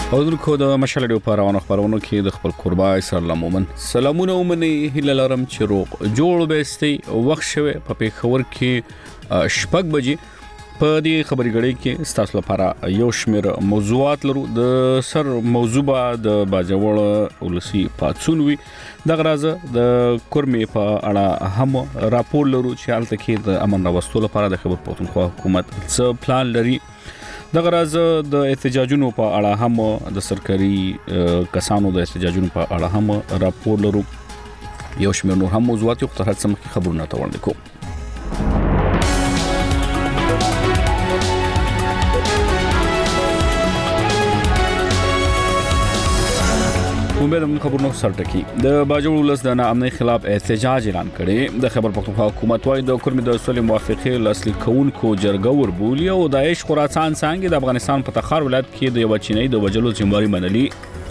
اودونکو د مشال ډیو په روانو خبرونو کې د خپل قربای سره مومن سلامونه ومني هله لرم چې روغ جوړ بهستي وخت شوه په پیښور کې شپږ بجې په دې خبري غړي کې ستاسو لپاره یو شمېر موضوعات لرو د سر موضوع د باجوړ ولسی پاتسون وی د غرازه د کورمې په اړه هم راپور لرو چې حالت کې د امن راوستلو لپاره د خبر پښتونخوا حکومت څه پلان لري د غرازه د احتجاجونو په اړه هم د سرکاري کسانو د احتجاجونو په اړه هم راپور لرو یو شمېر نور هم موضوعات یو تر هڅه مخکې خبرونه ته وړاندې کوم موږ خبرونو سرټکی د باجوړ ولس د ناامنۍ خلاف احتجاج اعلان کړي د خبر پښتونخوا حکومت وايي د کورمې د اصول موافقه لاسلیک کونکو جرګه وربولي او داعش خراسان څنګه د افغانستان په تخار ولایت کې د یو چینی د وجلو ذمہواری منلي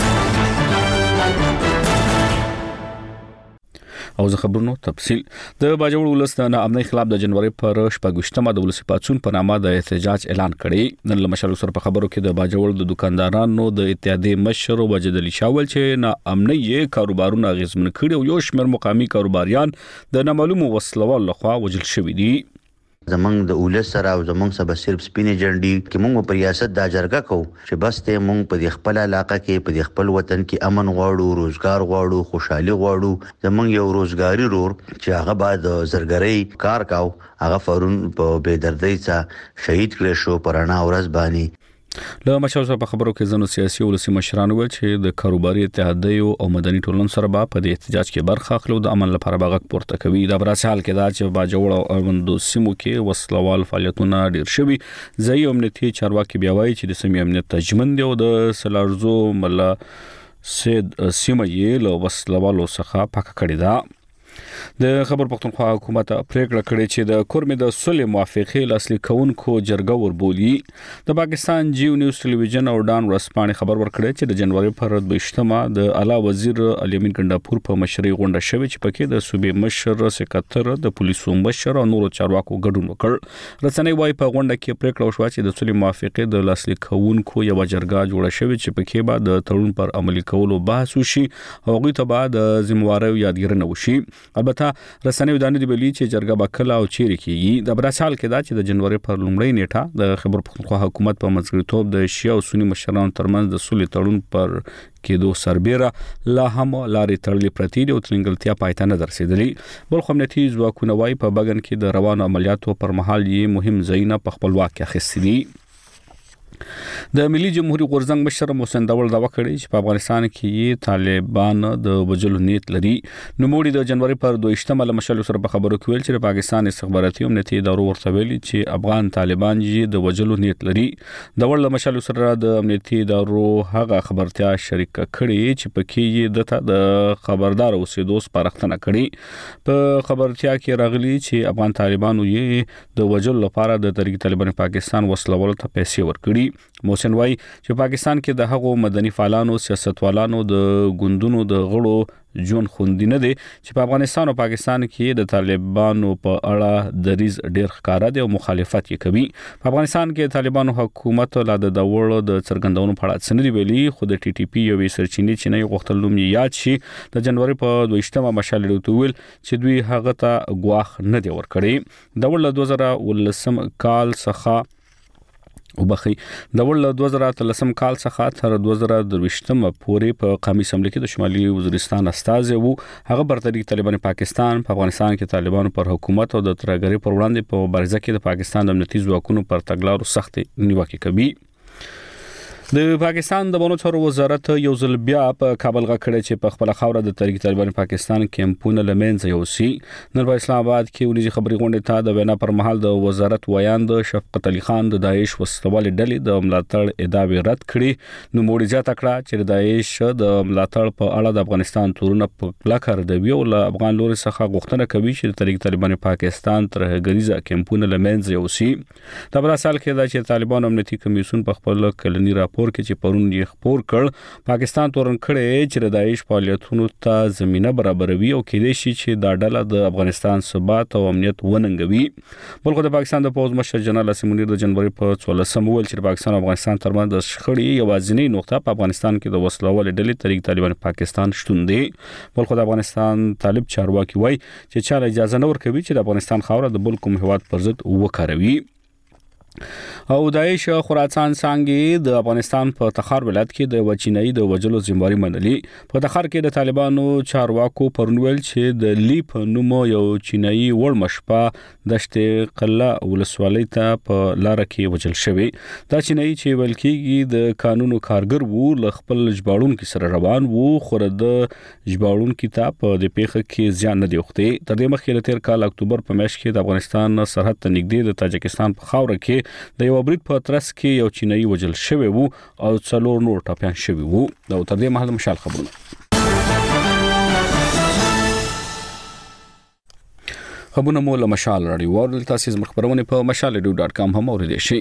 او زه خبرونو تفصیل د باجوړ ولس د ناامنۍ خلاف د جنوري پر 28مه د ولسی پاتسون په نامه د احتجاج اعلان کړي نن له مشال سره په خبرو کې د باجوړ د دکاندارانو د اتحادیې مشر وجد علي شاول چې ناامنۍ کاروبارونه غیزمن کړي او یو شمېر مقامي کاروباریان د نامعلومو وسلوال لخوا وجل شوي دي زمنګ د اولس سره او زمنګ سبا صرف سپینې جنډي کې موږ په ریاست د جرګه کو چې بس ته موږ په خپل علاقه کې په خپل وطن کې امن غواړو روزګار غواړو خوشحالي غواړو زمنګ یو روزګاری رور چې هغه بعد زرګرۍ کار کاو هغه فورن په بيدردۍ څخه شهید کړ شو پرانا ورځ باندې له مشال سره په خبرو کې زنو سیاسي ولسی مشران ویل چې د کاروباري اتحادیو او مدني ټولنو سره په دې احتجاج کې برخه اخلو د امن لپاره باغ پورته کوي د براسال کې دا چې باجوړ او اړوندو سیمو کې وسلوال فعالیتونه ډیر شوي ځای امنیتي چارواکي بیا وایي چې د سیمې امنیت تجمن دی او د سلارزو مله سید سیمه یې له وسلوالو څخه پاک کړی دا د خبر پښتونخوا حکومت پریکړه کړې چې د کورمې د صلح موافقه لاسلیک کونکو جرګه وربولي د پاکستان جیو نیوز ټلویزیون او ډان ورسپانې خبر ورکړی چې د جنوري پر 28مه د اعلی وزیر علي امین ګنداپور په مشرۍ غونډه شوې چې پکې د صوبې مشر سکتر د پولیسو مشر او نورو چارواکو ګډون وکړ رسنۍ وايي په غونډه کې پریکړه وشوه چې د صلح موافقه د لاسلیک کونکو یو جرګه جوړه شوې چې پکې به د تړون پر عملي کولو بحث وشي او هغه ته به د ذمہواری یادګیرنه وشي البته رسنۍ دانه دی بلی چې جرګه بکلا او چیرې کیږي د براسال کې دا چې د جنوري پر لومړۍ نیټه د خبر پښتونخوا حکومت په منځګړیتوب د شیعه او سنی مشرانو ترمنځ د صلح تړون پر کېدو سربېره لا هم لارې تړلې پرتې دي او تلنګلتیا پایته نه رسیدلې بل خو امنیتي ځواکونه وايي په بګن کې د روانو عملیاتو پر مهال یې مهم ځایونه په خپل واک کې اخیستي دي د ملي جمهوریت غورځنګ مشر محسن داول دا وکړي چې په افغانستان کې طالبان د وجلو نیت لري نو موږ د جنوري پر 28مه له مشال سره په خبرو کې ویل چې پاکستان استخباراتي امنیتي ادارو ورته ویلي چې افغان طالبان یې د وجلو نیت لري داول له مشال سره د امنیتي ادارو هغه خبرتیا شریک کړي چې پکې یې د خبردار اوسېدو سپارښتنه کړي په خبرتیا کې راغلي چې افغان طالبانو یې د وجلو لپاره د تحریک طالبان پاکستان وسلوال ته پیسې ورکړي محسن وايي چې پاکستان کې د هغو مدني فعالانو سیاستوالانو د ګوندونو د غړو جون خوندي نه دي چې په افغانستان او پاکستان کې د طالبانو په اړه دریز ډیر ښکارا دي او مخالفت یې کوي په افغانستان کې طالبانو حکومت لا د دورو د څرګندونو په اړه څه نه ویلي خو د ټي ټي پی یو سرچینې چې نه غوښتل نوم یاد شي د جنوري په 28مه مشال ویل چې دوی هغه ته غواخ نه دی ورکړي د ول 2019 کال څخه وبخي د ول 2013 کال څخه تر 2023 پورې په قومي اسمبلی کې د شمالي وزیرستان استازي وو هغه برتري طالبان پاکستان په افغانستان کې طالبانو پر حکومت او د ترګری پر وړاندې په مبارزه کې د پاکستان د امنیتي ځواکونو پر تګلارو سخت نیوکه کوي د پاکستان د بانو چارو وزارت یو ځل بیا په کابل غکړه چې په خپل خاوره د تحریک طالبان پاکستان کیمپونه لمنځه یوسي نن په اسلام آباد کې ونیزي خبري غونډه ته د وینا پر مهال د وزارت ویاند شفقت علي خان د داعش وسلوال ډلې د ملاتړ ادعا رد کړې نو موړي ځات کړه چې د داعش د ملاتړ په اړه د افغانستان تورونه په کلکر د ویو له افغان لوري څخه غوښتنه کوي چې د تحریک طالبان پاکستان تر غریزه کیمپونه لمنځه یوسي د براسال کې دا چې طالبان امنیتي کمیسیون په خپل کلنی راپور راپور کې چې پرون یې خبر کړ پاکستان تورن کړي چې د داعش فعالیتونو ته زمينه برابروي او کېدای شي چې دا ډله د افغانستان ثبات او امنیت وننګوي بلکې د پاکستان د پوز مشر جنرال اسم منیر د جنوري په 14 ویل چې پاکستان او افغانستان ترمنځ د شخړې یوازینی نقطه په افغانستان کې د وسلوال ډلې طریق طالبان پاکستان شتون دی بلکې د افغانستان طالب چارواکي وایي چې چاله اجازه نه ورکوي چې د افغانستان خاوره د بل کوم هیواد پر ضد وکاروي او داعش خراسان څنګه د افغانستان په تخار ولایت کې د وچینای د وجلو ذمہواری منلي په تخار کې د طالبانو چارواکو پرونول چې د لیپ نومو یو چینایي وړ مشپا دشت قله ولسوالۍ ته په لار کې وجل شوی دا چینایي چې ولکېږي د قانونو کارګر وو ل خپل جباړون کې سره روان وو خو د جباړون کې ته په د پیخه کې ځان نه دی وختي تر دې مخکې د 13 کال اکتوبر په میاشت کې د افغانستان سرحد ته نږدې د تاجکستان په خاوره کې د یو برید په ترڅ کې یو چینایي وجل شوی وو او څلور نور ټاپیان شوی وو دا تر دې مهال مشال خبرونه خبرونه مو له مشال رادیو ورل تاسو زموږ خبرونه په mashal.com هم اوریدئ شئ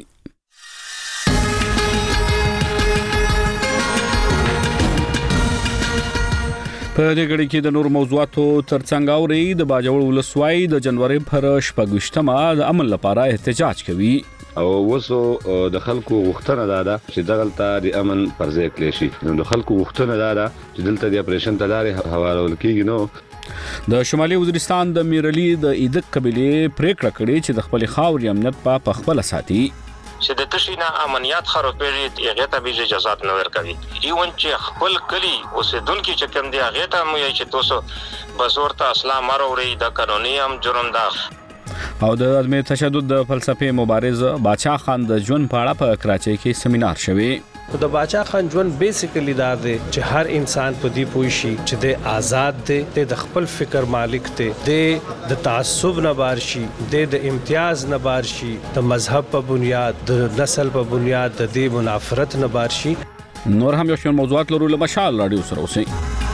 په دې غړي کې د نور موضوعاتو ترڅنګ اوري د باجوړ ولسوای د جنوري پر 28مه د امن لپاره احتجاج کوي او وسو د خلکو غوښتنه ده چې دغلطه د امن پر ځای کړی شي نو د خلکو غوښتنه ده چې دلته د اپریشن تداري حوالول کیږي نو د شمالي وزیرستان د میرلی د ایدک قبيله پریکړه کړې چې د خپل خاوري امنیت په خپل ساتي چې د تشینا امنیت خرابېږي هغه ته به اجازه نه ورکوي ایون چې خپل کلی اوسیدونکو چې کوم دی هغه ته مو چې تاسو بزور ته اسلام مروري د قانوني هم جرم ده او د عدم تشدد د فلسفي مبارز باچا خان د ژوند په اړه په کراچۍ کې سیمینار شوی د باچا خان ژوند بیسیکلی دا دی چې هر انسان په دې پوي شي چې د آزاد دی د خپل فکر مالک دی د تعصب نه بار شي د امتیاز نه بار شي د مذهب په بنیاد د نسل په بنیاد د دې منافرت نه بار شي نور هم یو شمېر موضوعات لرو له مشال رادیو سره اوسئ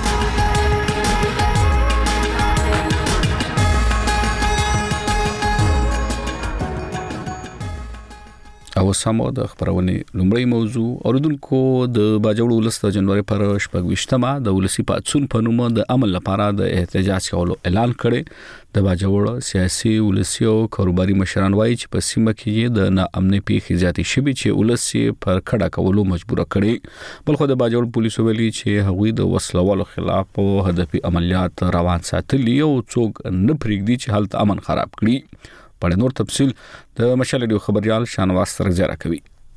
او سمو د خبرونه لومړی موضوع اوردونکو د باجوړ ولس د جنوري پر 28مه د ولسی پاتسون په نوم د عمل لپاره د احتجاج کولو اعلان کړي د باجوړ سیاسي ولسی او کاروباري مشران وایي چې په سیمه کې د ناامنۍ پیښې زیاتې شوي چې ولسی پر کډه کولو مجبور کړي بلخو د باجوړ پولیسو ویلي چې هغوی د وسلوالو خلاف هدفي عملیات روان ساتلي او څوک نه پریږدي چې حالت امن خراب کړي په نور تفصيل د مشال ډیو خبريال شانواز سره زیاره کوي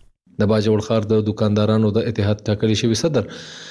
د باجوړ خار د دکاندارانو د اتحاد ټاکلي شوی صدر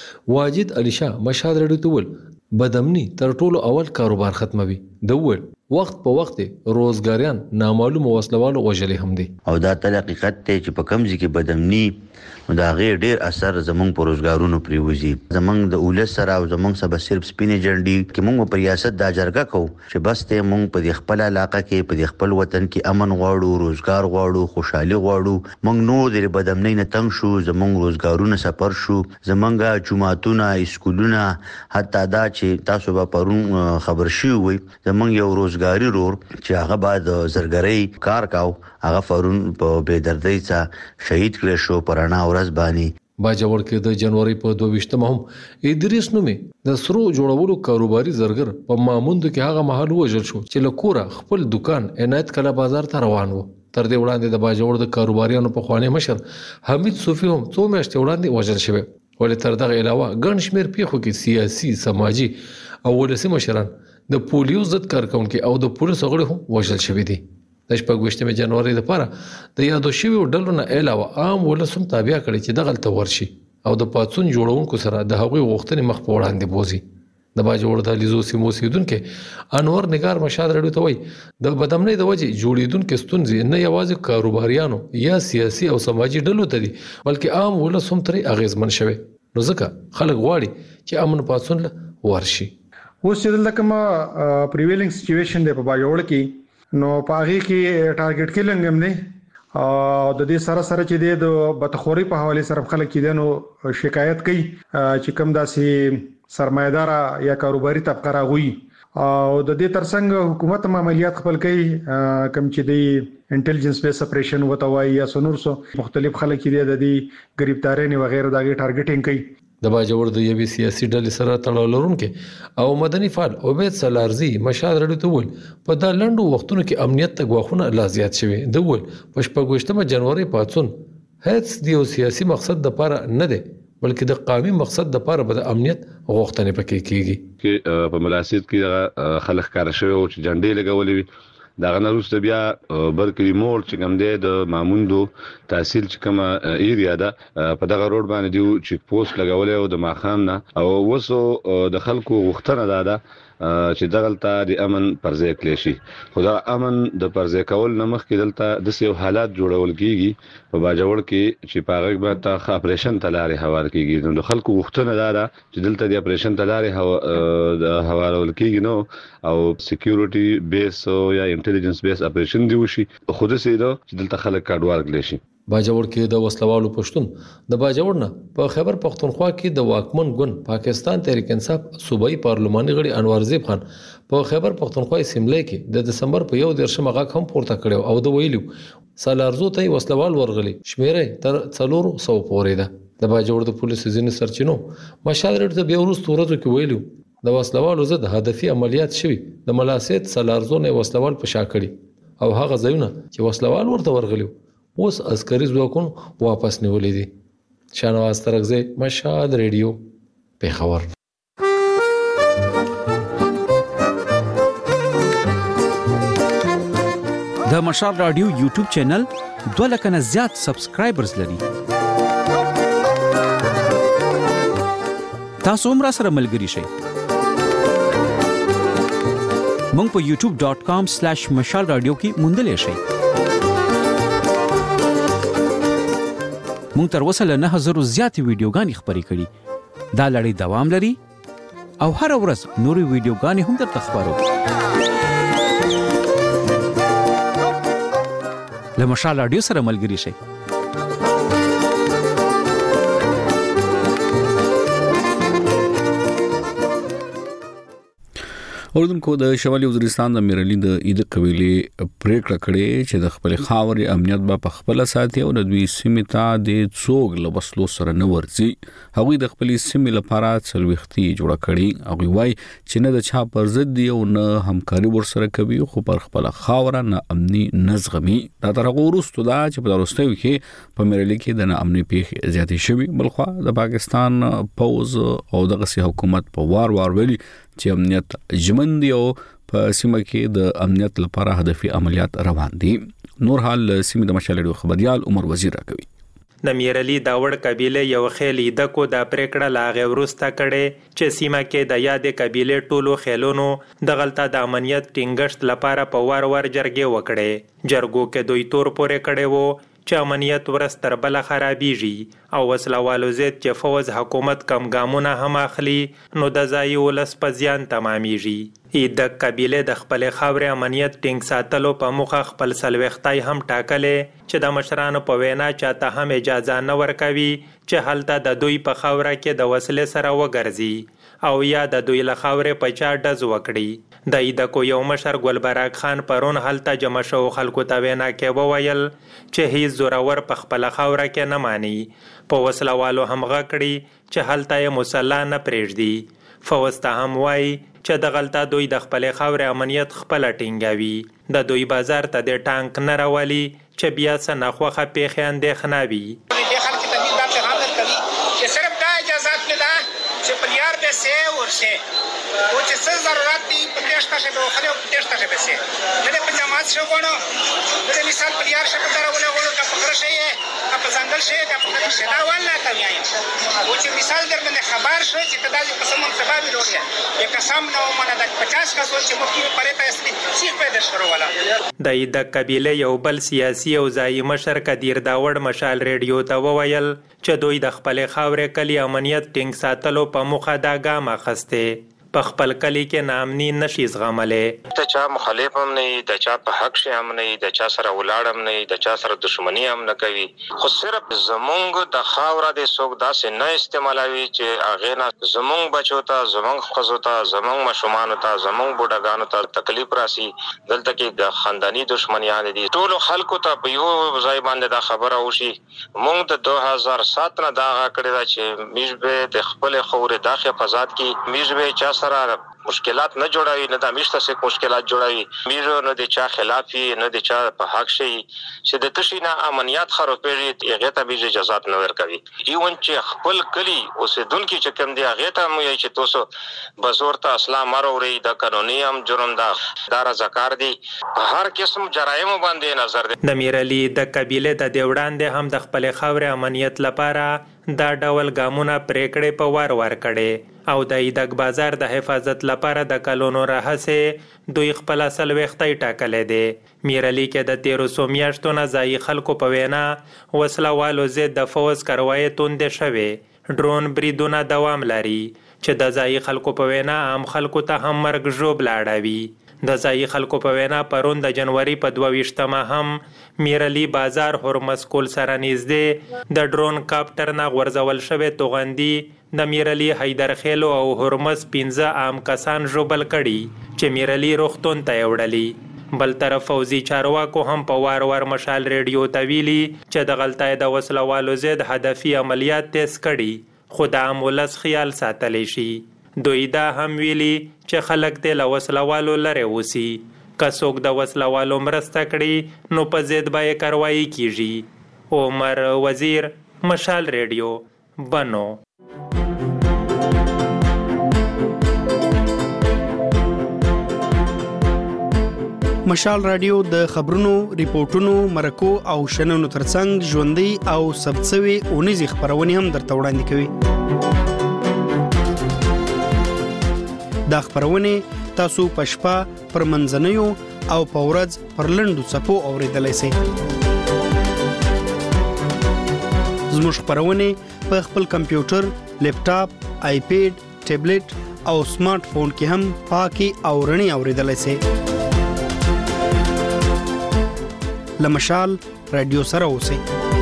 واجد علي شاه مشهد رډو تول بدامني تر ټولو اول کاروبار ختموي د ول وخت په وخت روزګاریان نامعلوم وسلوالو وجلې هم دي او دا تل حقیقت ته چې په کمزې کې بدامني نو دا غیر ډیر اثر زمونږ په روزګارونو پریوزي زمونږ د اولس سره او زمونږ سبا صرف سپینې جنډي کې مونږ په ریاست د جرګه کو چې بس ته مونږ په خپل علاقه کې په خپل وطن کې امن غواړو روزګار غواړو خوشحالي غواړو مونږ نو د بدامنۍ نه تنگ شو زمونږ روزګارونه سفر شو زمونږ جمعهتونه اسکولونه حتی دا چې تاسو به پرون خبر شي وي زمونږ یو روزګاری رور چې هغه بعد زرګرۍ کار کاو هغه فرون په بيدردۍ څخه شهید کړ شو پرانا ورځ باندې باجوړ کې د جنوري په 22مه هم ادریس نومي د سرو جوړولو کاروباري زرګر په ماموند کې هغه محل وژل شو چې لکوره خپل دکان عنایت کلا بازار ته روان وو تر دې وړاندې د باجوړ د کاروباریانو په خوانې مشر حمید صوفي هم څو میاشتې وړاندې وژل شوی ولې تر دغه علاوه ګڼ شمېر پیښو کې سیاسي سماجی او ولسي مشران د پولیو ضد کارکونکو او د پولیسو غړي هم وژل شوی دي د 28 جنوري لپاره د یادو شوی ډلو نه علاوه عام ولسم تابع کړي چې دغلت ورشي او د پاتسون جوړونکو سره د هغوی غوښتنې مخ په وړاندې بوزي د باجوړ د لیزو سیمو سیدونکو انور نگار مشاد رډو ته وای د بدامنۍ د وجې جوړیدونکو ستونزې نه یوازې کاروباریانو یا سیاسي او سماجی ډلو ته دي بلکې عام ولسم ترې اغیزمن شوی نو ځکه خلک غواړي چې امن پاتسون ورشي اوس چې دلته کومه پریویلینګ سچويشن دی په باجوړ کې نو پاغي کې ټارګټ کیلنګ هم نه او د دې سره چې د بتخوري په حواله سره خلک کې شکایت کوي چې کم داسې سرمایدار یا کاروباري طبقه راغوي او د دې ترڅنګ حکومت عملیات خپل کوي کم چې دی انټيليجنس بیس اپریشن وتاوي یا سنورسو مختلف خلک دي د دې گرفتارین وغیرہ دغه ټارګټینګ کوي. د باجوړ د یوې سیاسي ډلې سره تړاو لرونکي او مدني فعال عبید سلارزي مشال رډو ته ول په دا لندو وختونو کې امنیت ته غواخونه لا زیات شوي د ول په 28 جنوري پاتون هیڅ دیو سیاسي مقصد د پاره نه دی بلکې د قومي مقصد د پاره به د امنیت غوښتنې پکې کیږي کې په ملاسیت کې خلک کار شوی او چې جنډې لګولې وي دا غنروسته بیا برکلی مول چې کوم دی د ماموندو تحصیل چې کوم ایریا ده په دغه روډ باندې دی چې پوسټ لګولې او د ماخام نه او وسو د خلکو غوښتنه ده چې دغلطه د امن پرځای کړی شي. خدا امن د پرځای کول نمخ کې دلته د سیو حالات جوړول کیږي په باجوړ کې چې پاغه به تا اپریشن تلاري حواله کیږي. نو خلکو غوښتنه ده چې دلته د اپریشن تلاري حواله کیږي نو او سکیورټي بیس یا انټيليجنس بیس اپریشن دی وشي خود سي دا چې دلته خلک کډوال کړي شي. باجوړ کې د وسلوالو پښتون د باجوړ نه په خیبر پختونخوا کې د واکمن ګوند پاکستان تحریک انصاف صوبایي پارلماني غړي انوار زیب خان په خیبر پختونخوا اسمبلی کې د دسمبر په 1 غاک هم پورته کړو او د ویلو سالارزو ته وسلوال ورغلي شمیره تر 400 پورې ده. د باجوړ د پولیسو ځینې سرچینو مشال رډ د بیا ورستو ورځو کې ویلو د وسلوالو ضد هدفي عملیات شوي د ملاسیت سالارزو نه وسلوال په شا کړي او هغه ځایونه چې وسلوال ورته ورغلي اوس عسکري ځواکونه واپس نیولې دي. شانواز ترغزی مشهد ریډیو پیښور. د مشهد رادیو یوټیوب چینل 2 لک نه زیات سبسکرایبرز لري. تاسو هم را سره ملګري شئ. مونږ په youtube.com/mashal radio کې موندلې شئ. مونږ تر اوسه له 9000 زیاتې ویډیوګانې خپرې کړي. دا لړۍ دوام لري او هر ورځ نورې ویډیوګانې هم درته خپرو. له مشال رادیو سره ملګري شئ. اوردونکو د شمالي وزیرستان د میرالي د اید قبيله پریکړه کړې چې د خپل خاورې امنیت به په خپل ساتي او د دوی سیمې ته د څوګ لوسلو سره نه ورځي. هغوی د خپل سیمې لپاره څلوختي جوړ کړي او وایي چې نه د چا پر ضد دی او نه همکاري ورسره کوي خو پر خپل خاور نه امني نظغمي. دا تر هغه وروسته دا چې په وروستیو کې په میرالي کې د امني پیښې زیاتې شوي. بلخوا د پاکستان پوز او دغه حکومت په وار ویلي چې امنیت ژوند او په سیمه کې د امنیت لپاره هدفي عملیات روان دي. نور حال سیمه د مشالړو خبريال عمر وزیر راکوي. د میرالي داوړ قبيله یو خېلی د کو د پریکړه لاغه ورسته کړي چې سیمه کې د یادې قبيله ټولو خېلونو د غلطه د امنیت ټینګښت لپاره په وار جرګې وکړي. جرګو کې دوی تور پورې کړي وو چې امنیت ورستر بل خرابيږي او وسلوالو زید چې فوز حکومت کم ګامونه هم اخلي نو د ځای ولس په زیان تمامېږي. د قبيله د خپل خاورې امنیت ټینګ ساتلو په مخه خپل سلوختای هم ټاکلې چې د مشرانو په وینا چاته هم اجازه نه ورکوي چې هلته د دوی په خاوره کې د وسلې سره وګرځي او یا د دوی له خاورې په چا ډز وکړي. د ایدکو یو مشر ګلبراک خان پرون هلته جمع شو خلکو ته وینا کې وویل چې هیڅ زورور په خپل خاوره کې نه مانی. په وسلوالو هم غکړي چې هلته یې مسله نه پرېږدي. فوسته هم وای چې د غلطه دوی د خپل خاورې امنیت خپل ټینګوي. د دوی بازار ته د ټانک نه راولي چې بیا څه ناخوخه پیښې اندېښنه وي. वो जिससे ज़रूरत थी प्रदेश का शब्द खले प्रदेश का शब्द से मैंने पंजाब से कोणो मेरे मिसाल परिवार शब्द तरह बोले का पकड़ से है का जंगल से का पकड़ से दावल ना था यहाँ वो जो मिसाल दर मैंने खबर से जितना जो कसम सभा भी लोग है ये कसम ना माना 50 का सोच मुक्ति में पड़े था इसलिए सिर्फ पैदा शुरू वाला د قبيله یو بل سیاسي او ځایي مشر کدیر داوړ مشال ریډیو ته وویل چې دوی د خپل خاورې کلی امنیت ټینګ ساتلو په مخه دا ګام اخسته. په خپل کلی کې نامني نشي زغملې. د چا مخالف هم نه، د چا په حق شي هم نه، د چا سره ولاړ هم نه، د چا سره دښمنی هم نه کوي، خو صرف زمونږ د خاوره د څوک داسې نه استعمالوي چې هغه نه زمونږ بچو ته، زمونږ ښځو ته، زمونږ ماشومانو ته، زمونږ بوډاګانو ته تکلیف راسي. دلته کې د خاندانی دښمنیان دي. ټول خلکو ته په یو ځای باندې دا خبره وشي. مونږ د 2007 نه دا کړی دا چې میږ به د خپل خورې د حفاظت کې میږ به چا سره مشکلات نه جوړوي، نه د میشته سره مشکلات جوړوي. میږ نه د چا خلاف نه د چا په حق شي چې د تشینه امنیت خرابېږي، هغه ته به اجازه نه ورکوي. ایون چې خپل کلی اوسیدونکو چې کوم دی هغه ته مو چې تاسو بزور ته اسلام اوري د قانوني هم جرم دا رضاکار دي. په هر قسم جرایم باندې نظر دی. د میرعلي د قبيله د دیوړاندې هم د خپل خاورې امنیت لپاره دا ډول ګامونه پریکړې په وار کړي او د ایدک بازار د حفاظت لپاره د کلونو راهسه دوی خپل اصل وختي ټاکلې دي. میرعلي کې د 1300 میاشتو نه ځای خلکو په وینا وسله والو زید د فوز کاروای توند شوي. ډرون بریدونه دوام لري چې د ځای خلکو په وینا عام خلکو ته هم مرګ ژوب لاړوي. د ځای خلکو په وینا پرون د جنوري په 22مه هم میرعلي بازار هرمز کول سره نږدې د ډرون کاپټر نه غورځول شوی توغندي د میرعلي حیدرخیل او هرمز 15 عام کسان ژوبل کړي چې میرعلي روغتون ته وړلي. بل طرف فوزي چارواکو هم په وار مشال ریډیو ته ویلي چې د غلطۍ د وسله والو ضد هدفي عملیات تیز کړي، خو د عام ولس خیال ساتلی شي. دوی دا هم ویلي چې خلک د وسله والو لري وسی، که څوک د وسله والو مرسته کړي نو په ضد به کاروایی کیږي. عمر وزیر، مشال ریډیو، بنو. مشال رادیو د خبرونو، ریپورتونو، مرکو او شننو ترڅنګ ژوندۍ او ثبتسوي اونیزي خبرونه هم درته وړاندې کوي. دا خبرونه تاسو په شپه، پر منځنیو او په ورځ پر لنډو څپو اوریدلای شئ. زموږ خبرونه په خپل کمپیوټر، لیپټاپ، آیپیډ، ټابلیټ او سمارټ فون کې هم پاکي او رڼي اوریدلای شئ. لمشال رادیو سره اوسئ.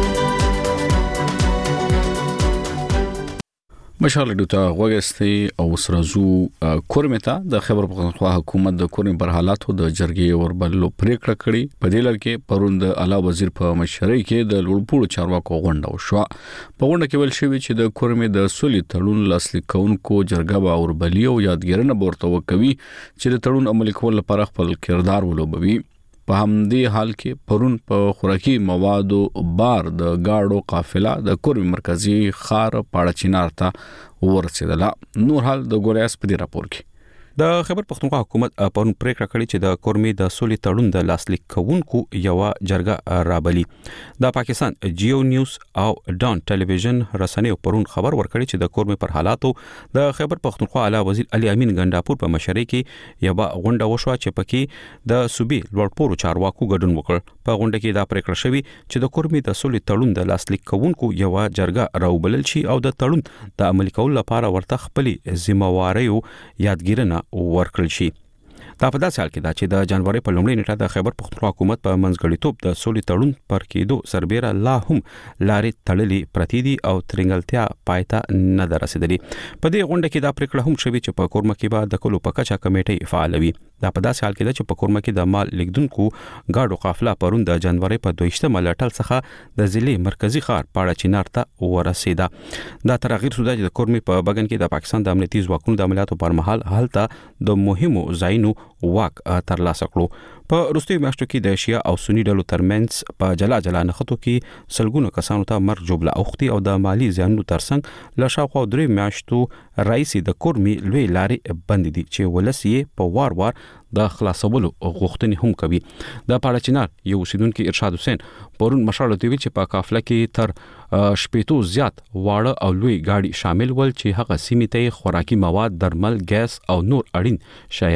مشال ریډیو ته غوښتي او سرزو کورمتا د خبر پښتونخوا حکومت د کورم پر حالاتو د جرګې وربلو پریکړه کړې. په دې لړ کې پروند اعلی وزیر په مشرۍ کې د لوړپوړو چارواکو غونډه وشوه. په غونډه کې ویل شوی چې د کورم د سولې تړون لاسلیک کونکو جرګه به اوربلی او یادګیرنه ورته وکوي چې د تړون عملي کول لپاره خپل کردار ولوبوي. په همدې حال کې پرون په خوراکي موادو بار د گاډو قافله د کورم مرکزی خار پاړه چینار ته ورسېدله. نور حال د ګوریاس په دې راپور کې. د خبر پښتونخوا حکومت پرون پریکړه کړې چې د کورمي د سولې تړون د لاسلیک کوونکو یو جرګه رابلی. د پاکستان جیو نیوز او ډان ټلویزیون رسنیو پرون خبر ورکړی چې د کورمي پر حالاتو د خبر پښتونخوا اعلی وزیر علي امین ګنداپور په مشرۍ کې یو غونډه وشوه چې پکې د صوبې لوړپوړو چارواکو ګډون وکړ. په غونډه کې دا پریکړه شوې چې د کورمي د سولې تړون د لاسلیک کوونکو یو جرګه راوبلل شي او د تړون د عملي کولو لپاره ورته خپل ذمہواری یادګیرنه ورکړل شي. دا په داسې حال کې دا چې د جنوري په لومړۍ نیټه د خیبر پښتونخوا حکومت په منځګړیتوب د سولې تړون پر کېدو سربېره لا هم لارې تړلې پرتې دي او ترنګلتیا پایته نه رسیدلې. په دې غونډه کې دا پریکړه هم شوې چې په کورمه کې به د کلو په کچا کمیټې فعالوي. دا په داسې حال کې ده چې په کورمه کې د مال لیکدونکو گاډو قافله پرون د جنوري په 22مه لټل څخه د ضلع مرکزی ښار پاړه چینار ته ورسېده. دا تغیر سودا چې د کورمي په بغن کې د پاکستان د امنیتي ځواکونو د عملیاتو پر مهال هلته د مهمو ځایونو واک ترلاسه کړو. په وروستیو میاشتو کې د شیا او سنی ډلو ترمنځ په جلا نښتو کې سلګونو کسانو ته مرګ جوړه اوختي او د مالی زیانونو ترڅنګ له شاوخوا 3 میاشتو رئیس د کورمي لوی لارې بند دي چې ولسی په وار د خلاصولو غوښتنې هم کوي. د پاړه چینار یو اوسیدونکو ارشاد حسین پرون مشاله دی چې په قافله کې تر شپېتو زیات واړه او لوی گاډي شامل ول چې هغه سیمې ته خوراکي مواد، درمل، ګیس او نور اړین شیان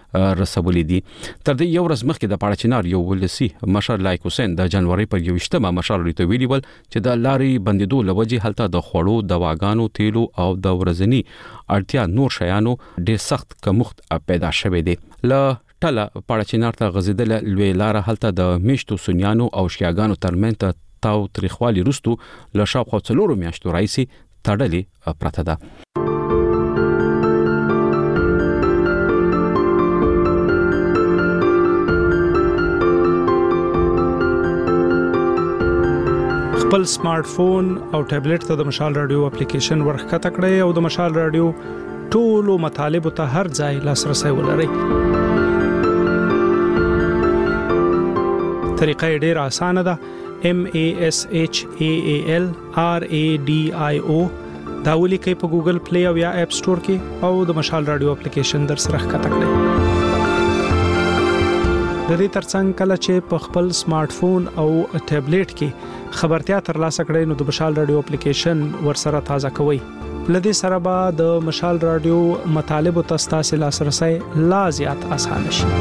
رسولې دي. تر دې یو ورځ مخکې د پاړچنار یو ولسی مشر لایق حسین د جنوري پر 28مه مشر لري ته ویلي ول چې د لارې بندیدو لوجه هلته د خوړو دواګانو تیلو او د ورځنی اړتیا نور شیانو ډېر سخت کمښت پیدا شوه دي. ټله پاړچنار ته غزیدل لوی لار هلته د میشتو سنیانو او شیاګانو ترمنځ تاو تاریخوالي رستو له شاوخوا 4 میاشتو راځي تړلې پرته ده. خپل سمارټ فون او ټابلیټ ته د مشال رادیو اپلیکیشن ورخکته کړئ او د مشال رادیو ټولو مطالبه ته هر ځای لاسرسي ولرئ. طریقه ډېر اسانه ده. MASHAAL RADIO دا ولیکئ په ګوګل پلی او یا اپ سٹور کې او د مشال رادیو اپلیکیشن در سره ښکته کړئ. د دې ترڅنګ کله چې په خپل سمارټ فون او ټابلیټ کې خبرتیا ترلاسه کړئ نو د مشال رادیو اپلیکیشن ورسره تازه کوئ. لدې سره به د مشال رادیو مطالب ته ستاسو لاسرسي لا زیات اسانه شي.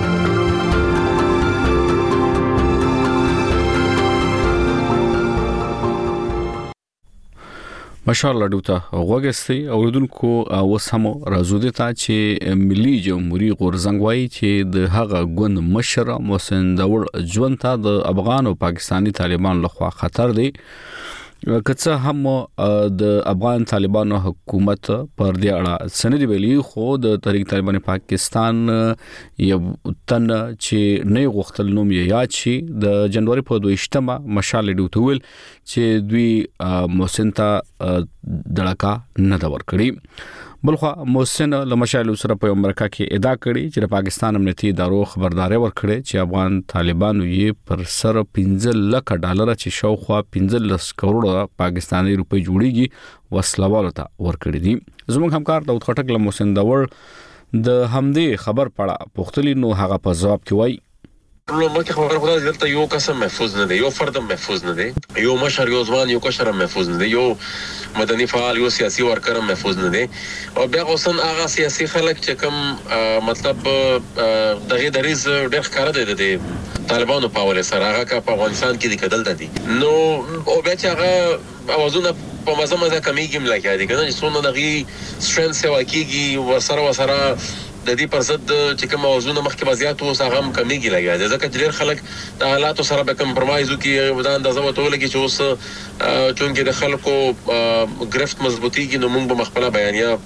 مشال رادیو ته وګورئ او ردونکو وسمو راځو ته چې ملي جمهوریت غورزنګ وایي چې د هغه ګوند مشر محسن داوړ ژوند ته د افغان او پاکستانی طالبان لخوا خطر دی. کڅه هم د افغان طالبانو حکومت پر دې اړه سند ویلي خو د تحریک طالبان پاکستان یو تن چې نه غوښتل نوم یې یاد شي د جنوري په 28مه مشال رادیو ته ویل چې دوی محسن ته دړکا نه دا ور کړی. بلخوا محسن له مشال سره په امریکا کې ادعا کړې چې د پاکستان امنیتي ادارو خبرداري ورکړي چې افغان طالبانو یې پر سر $15 لک چې شاوخوا 15 کروڑ پاکستاني روپۍ جوړيږي وسلوالو ته ورکړي دي. زموږ همکار داود خټک له محسن داوړ د همدې خبر پړه پوښتلی نو هغه په جواب کې وایي نو مکه خبر خدای دلته یو قسم محفوظ نه دی، یو فرد محفوظ نه دی، یو مشر یو ځوان یو کشر محفوظ نه دی، یو مدني فعال یو سیاسي ورکر محفوظ نه دی. او بیا اوسن هغه سیاسي خلک چې کوم مطلب دغه دریز ډېر ښکار دی د طالبانو په حواله سره هغه کا په افغانستان کې د کدل دي. نو او بیا چې هغه اوازونه په مزه کمیږي ملګری دي کنه چې څونه دغه سترنث واکیږي وسره د دې پر ضد چې کوم موضوعونه مخکې وضعیت اوس هغه کمیږي لګیا ځکه چې ډېر خلک د حالاتو سره به کمپرمایز وکړي ودان د زموږ ټول کې چې اوس چونګې د خلکو گرفت مضبوطیږي نو موږ به مخبله بیانیه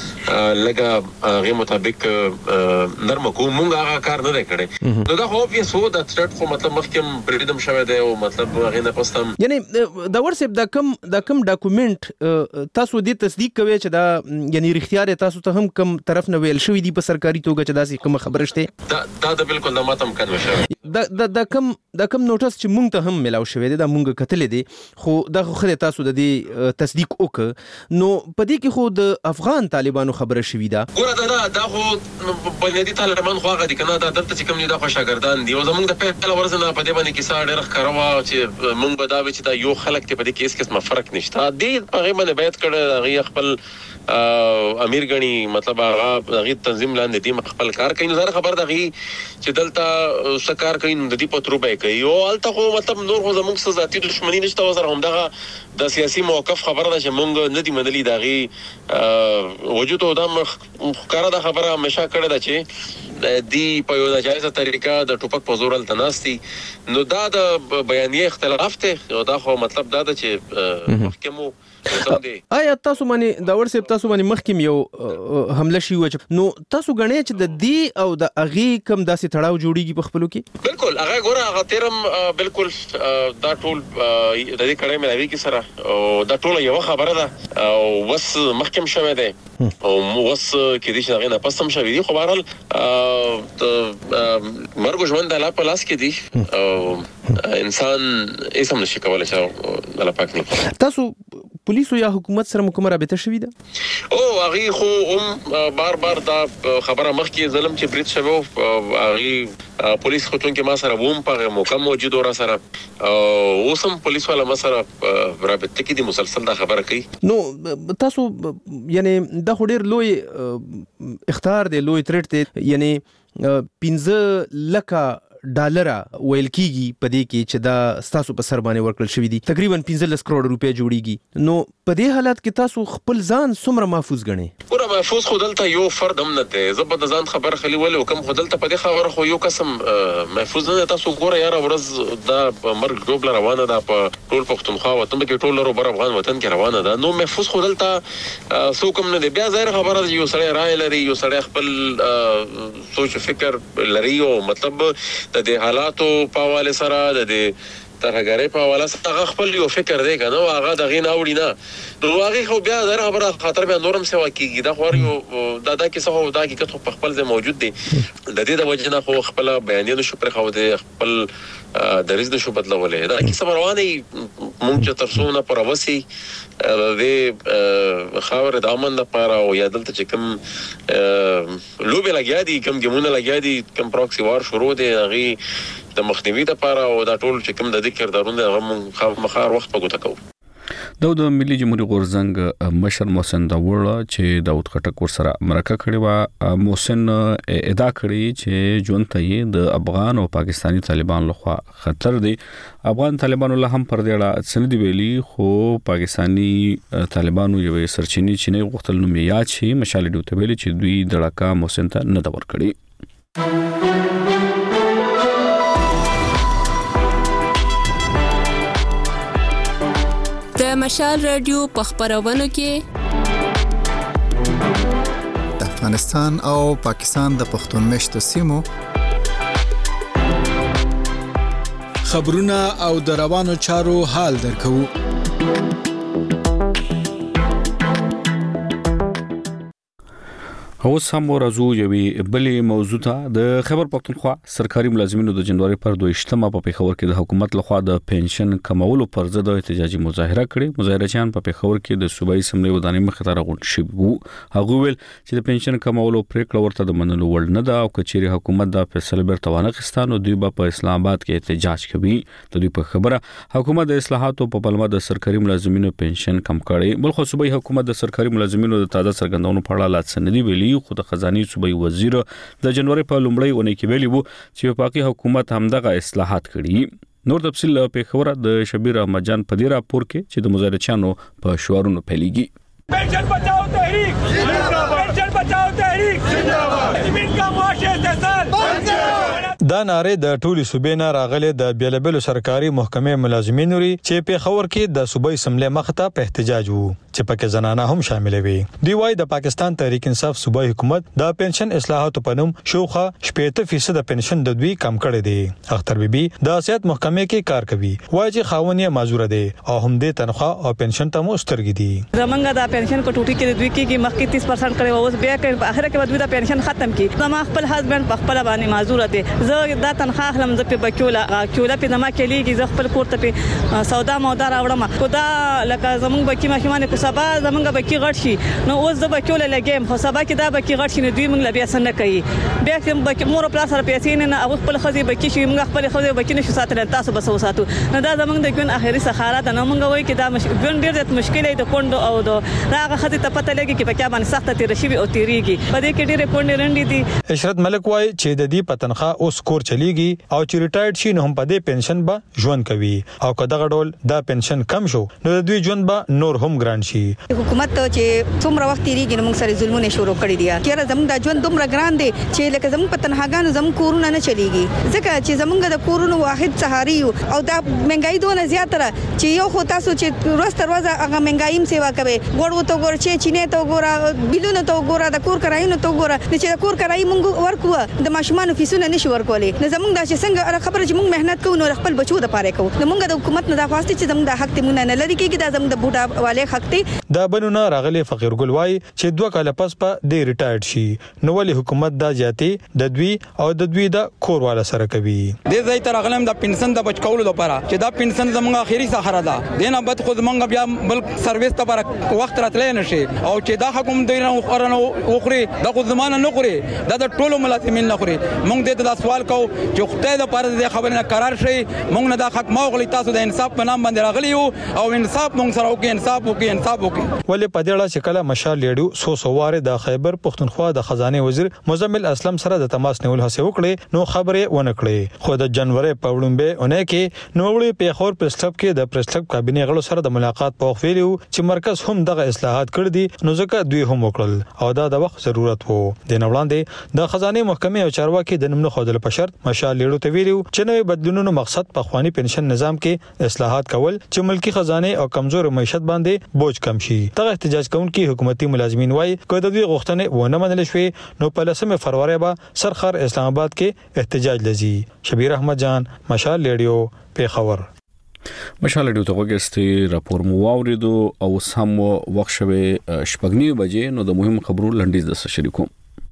لګه غي مطابق نرم کو موږ هغه کار نه کړي. نو دا خو اوبویس هو د ثرټ خو مطلب مخکې پریډم شوه دی او مطلب غي نه پستم یعنی دا ورسې د کوم ډاکومېنټ تاسو دې تصدیق کوي چې دا یعنی رښتیا دی تاسو ته هم کوم طرف نه ویل شوی دی په سرکاري توګه چې داسې کوم خبره شته دا د بالکل د ماتم کنه شوی دا کوم نوټس چې مونږ ته هم ملاو شوی دی دا مونږ کتل دي خو دا خو خله تاسو د دې تصدیق وکړه نو پدې کې خو د افغان طالبانو خبره شوی دا ګوره دا خو بنیادی طالبان خو هغه دي کنه دا دلته چې کوم دي دا خو شاګردان دي او زمونږ د پیل ورزنه په دې باندې کې ساده ډېر ښکاروا چې مونږ به دا و چې دا یو خلک ته په دې کې هیڅ قسمه فرق نشته دی هغه باندې بیت کړه هغه خپل امیر غنی مطلب هغه تنظیم لاندې دي خپل کار کوي نو زره خبر دغه چې دلته سکار کوي د دې پتروبه کوي او الته خو مطلب نور خو زموږ سره ذاتی دښمنی نشته وزره هم دغه د سیاسي موقف خبره ده چې مونږ نه دی منلي دغه وجود او د مخکره د خبره همیشه کړه ده چې دی په یو جایزه طریقه د ټوپک په زور التناستي نو دا د بیانیه اختلاف ته او دا خو مطلب دا ده چې محکمو آیا تاسو باندې دا ورسې تاسو باندې مخکې یو حمله شي و نو تاسو غنئ چې د دې او د اغي کم داسې تړاو جوړیږي په خپلو کې بالکل هغه ګوره هغه تیرم بالکل دا ټول د دې کړه مې لوي کې سره او دا ټول یو خبره ده او وس محکم شوه ده او وس کې دې څنګه نه پسم شوی دی خو بهرحال مرګ ژوند د لا پلاس کې دی او انسان هیڅ هم نشي کولای چې الله پاک نه تاسو پولیسو یا حکومت سره کومه رابطه شوې ده او هغه خو هم بار دا خبره مخکې ظلم چې برید شوه هغه پولیس خو څنګه ما سره ووم په موقع موجود ور سره او سم پولیس والا ما سره رابطه کې دي مسلسل دا خبره کوي نو تاسو یعنی دا ډېر لوی اختیار دی لوی ترټ دی یعنی 15 لک ډالر ویل کیږي په دې کې چې دا تاسو په سر باندې ورکړل شوې دي تقریبا 15 کروڑ روپیا جوړیږي نو په دې حالت کې تاسو خپل ځان څومره محفوظ غنئ ګوره محفوظ خودلته یو فرد هم نه دی زبر د ځان خبر خلی ول کوم خودلته په دې خبره خو یو قسم محفوظ نه تاسو ګوره یاره ورځ دا مرګ جوړ روانه ده په ټول پښتونخوا وطن کې ټول لرو بر افغان وطن کې روانه ده نو محفوظ خودلته سو کوم نه دی بیا ظاهر خبره یو سړی رائے لري یو سړی خپل سوچ فکر لري او مطلب د دې حالاتو په حواله سره د دې ترهګری په حواله سره خپل یو فکر دی کنه او هغه دغه نه وړي نه نو هغه خو بیا زره خبره خاطر بیا نورم سوا کیږي دا خو یو دا کې څه هو دا کې کته په خپل ځای موجود دی د دې د وجه نه خو خپل بیانونه شو پر خو دی خپل دریز نشو بدلولې دا کې صبر رواني مونږ چې ترسونه پر وسی د خاور د امن لپاره او یادلته چې کوم لوبه لګیا دي کوم ګمونه لګیا دي کوم پروکسي وار شروع دي هغه د مخنیوي لپاره او دا ټول چې کوم د ذکر دارونه هغه مخار وخت په ګوته کوو د ملي جمهوریت غورزنګ مشر محسن داوړ چې داود خټک ورسره مرکه کړې و محسن ادعا کړې چې ژوند ته د افغان او پاکستانی طالبان لخوا خطر دی افغان طالبانو له هم پر دې اړه سندې ویلي خو پاکستانی طالبانو یو سرچینی چې نه غوښتل نو یاد شي مشال ډیوته ویلي چې دوی دړکا محسن ته نه دا ور کړی مشال رادیو په خبرونو کې د افغانستان او پاکستان د پښتون مشتو سیمو خبرونه او د روانو چارو حال درکو اوس هم ورځو یوې بلې موضوع ته د خیبر پختونخوا سرکاري ملازمینو د جنوري پر 22مه په پیښور کې د حکومت لخوا د پنشن کمولو پر ضد احتجاجي مظاهره کړې مظاهرچیان په پیښور کې د صوبایي اسمبلی ودانۍ مخې ته راغونډ شوي وو هغه ویل چې د پنشن کمولو پریکړه ورته د منلو وړ نه ده او کچېري حکومت د فیصله بیرته وانخستانو دوی په اسلام آباد کې احتجاج کوي د دوی په خبره حکومت د اصلاحاتو په پلمه د سرکاري ملازمینو پنشن کم کړي بلخو صوبایي حکومت د سرکاري ملازمینو د تازه څرګندونو په اړه لا څه نه دی ویلي خو د خزاني صوبایي وزیر د جنوري په لومړۍ اونۍ کې ویلي وو چې پاکي حکومت همدغه اصلاحات کړي نور تفصیل په خبره د شبیر احمد جان په دې راپور کې چې د مظاهرچیانو په شعارونو پیلېږي پنشن بچاؤ تحریک زنده‌باد پنشن بچاؤ تحریک زنده‌باد زمين کا معاش استحصال دا ناره د ټولي صوبې نه راغلي د بیلابل سرکاري محکمې ملازمینو لري چې په خبر کې د صوبایي سملې مخته په احتجاج وو چې پکې زنانه هم شامل وي دی وايي د پاکستان تحریک انصاف صوبایي حکومت د پنشن اصلاحاتو په نوم شوخه 70% د پنشن د دوی کم کړی دی اختر بیبي د سیاست محکمې کې کار کوي وايي چې خاونې معذور دي او هم د تنخواه او پنشن ته مسترګي دي زمونږ د پنشن کو ټوټي کې دوی کې مخکې 30% کړي اوس بیا کې اخر کې دوی د پنشن ختم کی زما خپل هسبند په خپل باندې معذور دي زه دا تنخواه خپل ز په بکولا کې دما کېږي ز خپل کور ته په سودا مودا راوړم خدا لکه زمونږ بکی ماشومان کو سبا زمونږ بکی غټ شي نو اوس د بکولا لګیم خو سبا کې دا بکی غټ شي نو دوی موږ بیا سن کوي بیا کوم بکی مور پلا سره پیسې نه او خپل خزي بکی شي موږ خپل خزي بکی نشو ساتل تاسو بس وساتو نو دا زمونږ د ګون اخري سخاره ده نو موږ وایي کې دا ګون ډېر مشکل دی د کوند او دا هغه خزي ته پته لګي کې په کې باندې سخت تیر شي او تیریږي په دې کې ډېر کوند رنډي دي اشرت ملک وایي چې د دې پتنخه اوس کور چلیږي او چې ریټایرډ شي نو هم په دې پنشن به ژوند کوي او کداغه ډول دا پنشن کم شو نو د دوی ژوند به نور هم ګران شي حکومت ته چې څومره وخت تیریږي نو موږ سره ظلمونه شروع کړی دي چې زموږ د ژوند دومره ګران دي چې لکه زموږ په تنهاګانو زموږ کورونه نه چلیږي ځکه چې زموږ د کورونو واحد سهاري او دا مهنګای دونه زیاتره چې یو خو تاسو چې ورځ تر ورځې هغه مهنګایم سیوا کوي ګوړو ته ګور چې چینه ته ګور بلونو ته ګور د کور کرایونو ته ګور چې د کور کرای موږ ورکو د ماشومان فیسونه نشي ورکولې نه زموږ د څنګه خبره چې موږ مهنت کوو نو خپل بچو د پاره کوو نو موږ د حکومت نه د خواسته چې زموږ د حق ته مونږ نه لري کېږي د زموږ د بوډا والے حق ته دا بنونه راغلي فقیر ګل وای چې 2 کال پس په دې ریټایرډ شي نو ولې حکومت دا جاتي د دوی او د دوی د کور والا سره کوي دې ځای تر غلم د پنشن د بچکولو لپاره چې دا پنشن زموږ اخیری سهاره ده دینه بد خو زموږ بیا بل سرویس ته پر وخت راتلې نشي او چې دا حکومت دوی نه وخوري دا خو زمانه نه خوري دا د ټولو ملازمین نه خوري موږ دې د سوال ورکو چې خدای د پاره د خبرې نه قرار شي موږ نه دا حق موغلی تاسو د انصاف په نام باندې راغلی او انصاف موږ سره وکي انصاف وکي ولې په دې اړه چې کله مشال لیډو سوواره د خیبر پختونخوا د خزانه وزیر مزمل اسلم سره د تماس نیول هڅه وکړي نو خبره ونه کړې خو د جنوري په وړاندې اونۍ کې نوړې پیښور پریس کلب کې د پریس کلب کابینه غړو سره د ملاقات په وخت ویلو چې مرکز هم دغه اصلاحات کړ دي نو ځکه دوی هم وکړل او دا د وخت ضرورت وو د نوړاندې د خزانه محکمې او چارواکي د نمونه خودل په شرط مشال لیډو ته ویلو چې نوې بدلونونو مقصد په خواني پنشن نظام کې اصلاحات کول چې ملکی خزانه او کمزور معیشت باندې بوج کم شي دغه احتجاج کوونکي حکومتي ملازمین وایي چې د دوی غوښتنې ونه منل شوې نو په 10 فروری به سرخر اسلام آباد کې احتجاج لزی شبیر احمد جان مشال لیډیو پیښور مشال لیډیو ته وګورئ راپور مو واوریدو او سم وخت شوه شپږنی بجې نو د مهم خبرو لنډیز د شریکو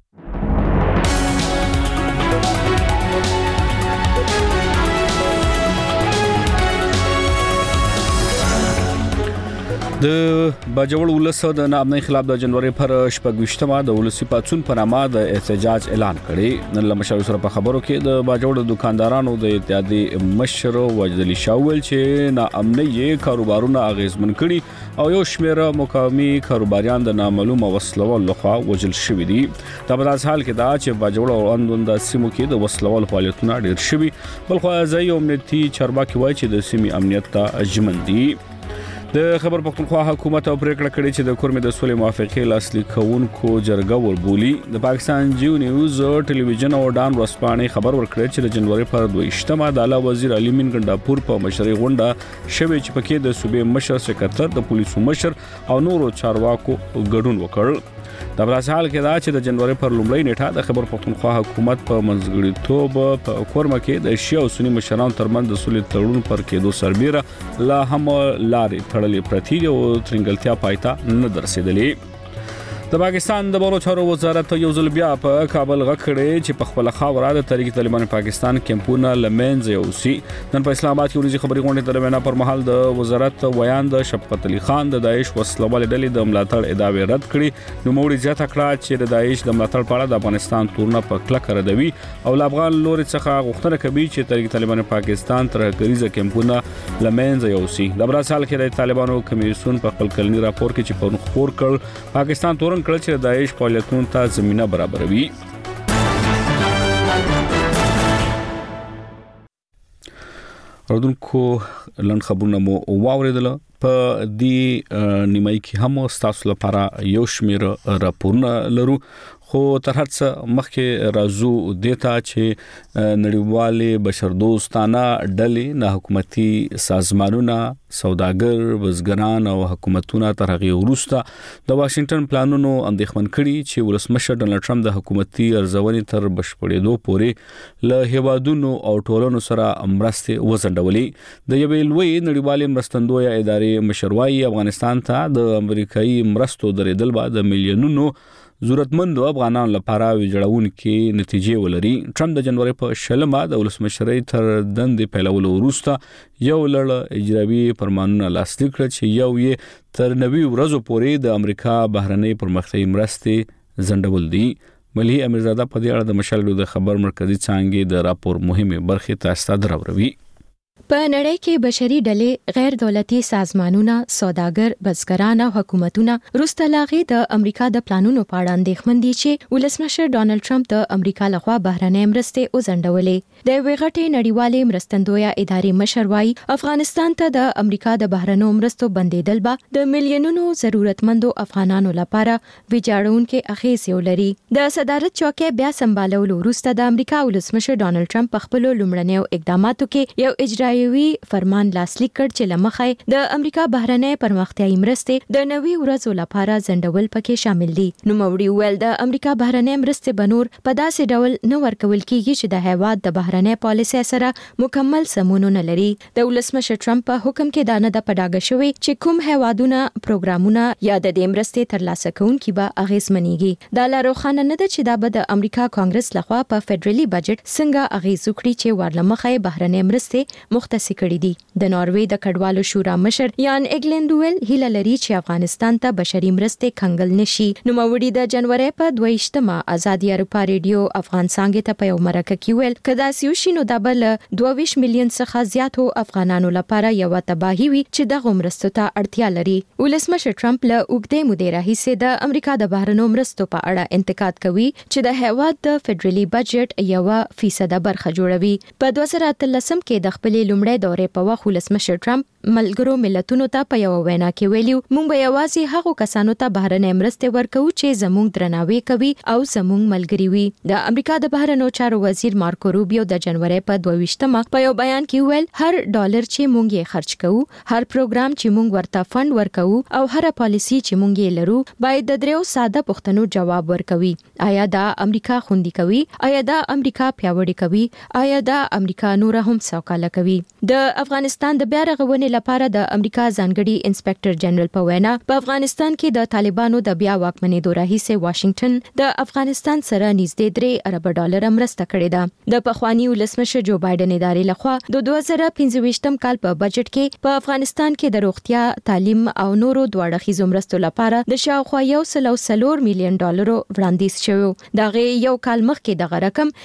د باجوړ ولسو د نامنۍ خلاف د جنوري پر 28مه د ولسی پاتون په نامه د احتجاج اعلان کړي نن لمشاو سره په خبرو کې د باجوړ دکاندارانو د اتحادی مشر وجدلی شاول چې نامنۍ کاروبارونه اغیزمن کړي او یو شمېر مقامی کاروباریان د نامعلومه وسلوال لخوا وجل شوی دي دا په داس حال کې دا چې باجوړ او اندوند سیمو کې د وسلوال فعالیتونه ډیر شوي بلخو ځای امنیتي چارواکي وایي چې د سیمې امنیت ته ژمن دي د خبر پختونخوا حکومت او پریکړه کړې چې د کورمې د سولې موافقې لاسلیک کوونکو جرګه وربولي د پاکستان جیو نیوز ټلویزیون او ډان ورسپانې خبر ورکړی چې د جنوري پر 28مه د اعلی وزیر علي مین ګنداپور په مشرۍ غونډه شوې چې پکې د صوبې مشر سکرټر د پولیسو مشر او نورو چارواکو ګډون وکړ د برازیل کې دا چې د جنوري پر لومړۍ نیټه د خبر پختونخوا حکومت په منځګړیتوب په کورمه کې د شیعه او سنی مشرانو ترمنځ د سولې تړون پر کېدو سربېره لا هم لارې تړلې پرتې او ترنګلتیا پایته نه درسېدلې د پاکستان د بورو چارو وزارت یو ځل بیا په کابل غکړې چې په خپل خاوره د تحریک طالبان پاکستان کمپونه لمنځ یوسي نن په اسلام آباد کې ورځي خبري غونډه درمیانه پر مهال د وزارت ویاند شفقت علي خان د داعش وسلوال ډلې د ملاتړ ادعاوې رد کړې نو موږ زیاته کړه چې د داعش د ملاتړ په اړه د افغانستان تورنه په کلک ردوي او افغان لوري څخه غوښتنه کوي چې تحریک طالبان پاکستان ترهګریزه کمپونه لمنځ یوسي د برازیل کې د طالبانو کمیسیون په خپل کلنی راپور کې چې په خبر کړ پاکستان تورن کړ چې داعش فعالیتونو ته زمينه برابروي اردوونکو لن خبرونه مو واوریدل په دې نیمای کې هم تاسو لپاره یو شمېر راپورونه لرو خو تر هر څه مخکې راځو دیتا چې نړیوالې بشردوستانه ډلې نه حکومتي سازمانونه سوداګر بزګران او حکومتونه تر هغه وروسته د واشنگټن پلانونو اندېښمن کړي چې ولسمشر ډونالد ټرمپ د حکومتي ارزونې تر بشپړېدو پورې له هیوادونو او ټولنو سره مرستې وزندولې د یوې لوی نړیوالې مرستندویه ادارې مشروعي افغانستان ته د امریکایي مرستو درېدل بعد د میلیونونو ضرورتمند افغانانو لپاره ویجړونکې نتیجې ولري ټرمپ د جنوري په 20مه د ولسمشرۍ تر دندې پیلولو وروسته یو لړ اجرایي فرمانونه لاسلیک کړل چې یو یې تر 90 ورځې پورې د امریکا بهرنۍ پرمختیایي مرستې ځنډول دي ملي امیرزاده په دې اړه د مشال د خبر مرکزی څانګې د راپور مهمه برخه تاسو ته دروي په نړۍ کې بشري ډلې غیر دولتي سازمانونه سوداګر بزګران او حکومتونه روسته لاغې د امریکا د پلانونو په اړه اندېښمن دي چې ولسمشر ډونالد ټرمپ د امریکا لخوا بهرنۍ مرستې وزندولې د ویغټي نړیوالې مرستندویه ادارې مشر وايي افغانستان ته د امریکا د بهرنو مرستو بندیدل به د میلیونونو ضرورتمندو افغانانو لپاره ویجاړونکې اغیزې ولري د صدارت چوکۍ بیا سمبالولو وروسته د امریکا ولسمشر ډونالد ټرمپ په خپل لومړنیو اقداماتو کې یو اجرایي فرمان لاسلیک کړ چې لمخې د امریکا بهرنۍ پرمختیایي مرستې د 90 ورځې لپاره ځنډول پکې شامل دي نو موړي ویل د امریکا بهرنۍ مرستې بنور په داسې ډول نه ورکول کیږي چې د هیواد د بهرنۍ پالیسۍ سره مکمل سمون نه لري د ولسمشر ټرمپ په حکم کې دانه د پډاګه شوی چې کوم هیوادونه پروګرامونه یا د دې مرستې ترلاسه کوونکي به اغیزمنېږي دا لا روښانه نه ده چې دا به د امریکا کانګرس لخوا په فدرالي بجټ څنګه اغیز وکړي چې ورلمخې بهرنۍ مرستې مختص کړي دي. د ناروې د کډوالو شورا مشر یان اګلندویل هیله لري چې افغانستان ته بشري مرستې کنګل نشي. نو موري د جنوري په 22مه آزادي اروپا ریډیو افغان څنګه ته په یو مرکه کې ویل کدا سیوشینو د بل 22 میلیون څخه زیاتو افغانانو لپاره یو تباهي وي چې د مرستو ته اړتیا لري. ولسمشر ټرمپ له اوږدې مودې راهیسې د امریکا د بهرنیو مرستو په اړه انتقاد کوي چې د هیواد د فدرالي بجټ 1% برخه جوړوي. په 2013 کې د خپلې لومړۍ دورې په وخت ولسمشر ټرمپ ملګرو ملتونو ته په یو وینا کې ویلي مونږ به یوازې هغو کسانو ته بهرنۍ مرستې ورکوو چې زموږ درناوی کوي او زموږ ملګري وي. د امریکا د بهرنیو چارو وزیر مارکو روبیو د جنوري په 22مه په یو بیان کې ویل هر ډالر چې مونږ یې خرج کوو، هر پروګرام چې مونږ ورته فند ورکوو او هر پالیسی چې مونږ یې لرو باید د دریو ساده پوښتنو جواب ورکوي. آیا دا امریکا خوندي کوي؟ آیا دا امریکا پیاوړی کوي؟ آیا دا امریکا نور هم سوکاله کوي؟ د افغانستان د بیا رغونې لپاره د امریکا ځانګړي انسپکټر جنرال په وینا په افغانستان کې د طالبانو د بیا واکمنېدو راهیسې واشنگټن د افغانستان سره نږدې $3 ارب مرسته کړې ده. د پخوانی ولسمشر جو بایدن ادارې لخوا د 2025م کال په بجټ کې په افغانستان کې د روغتیا، تعلیم او نورو دواړه مرستو لپاره د شاوخوا $104 میلیون وړاندیز شوی. دغه یو کال مخکې دغه رقم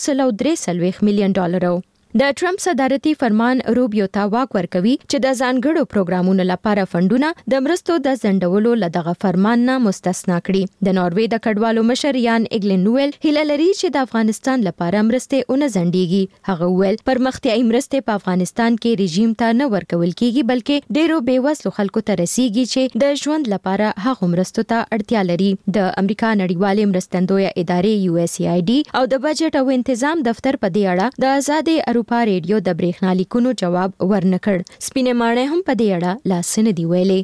$103 میلیون. د ټرمپ صدارتي فرمان روبیو ته واک ورکوي چې د ځانګړو پروګرامونو لپاره فندونه د مرستو د ځنډولو لدغه فرمان نه مستثنا کړي. د ناروې د کډوالو مشر یان اګلندویل هیله لري چې د افغانستان لپاره مرستې اون ځنډيږي. هغه ویل پرمختیایي مرستې په افغانستان کې رژیم ته نه ورکول کیږي بلکې ډیرو بیوزلو خلکو ته رسیږي چې د ژوند لپاره هغه مرستو ته اړتیا لري. د امریکا نړیوالې مرستندوی ادارې USAID او د بجټ او انتظام دفتر په دې اړه د آزادي اروپا ریډیو د برېښنا لیکونو جواب ورنکړ. سپینې ماڼۍ هم په دې اړه لاس نه دی ویلي.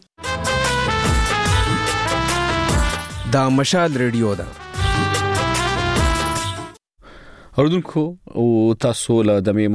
دا مشال ریډیو ده. اوردونکو او تاسو له دمه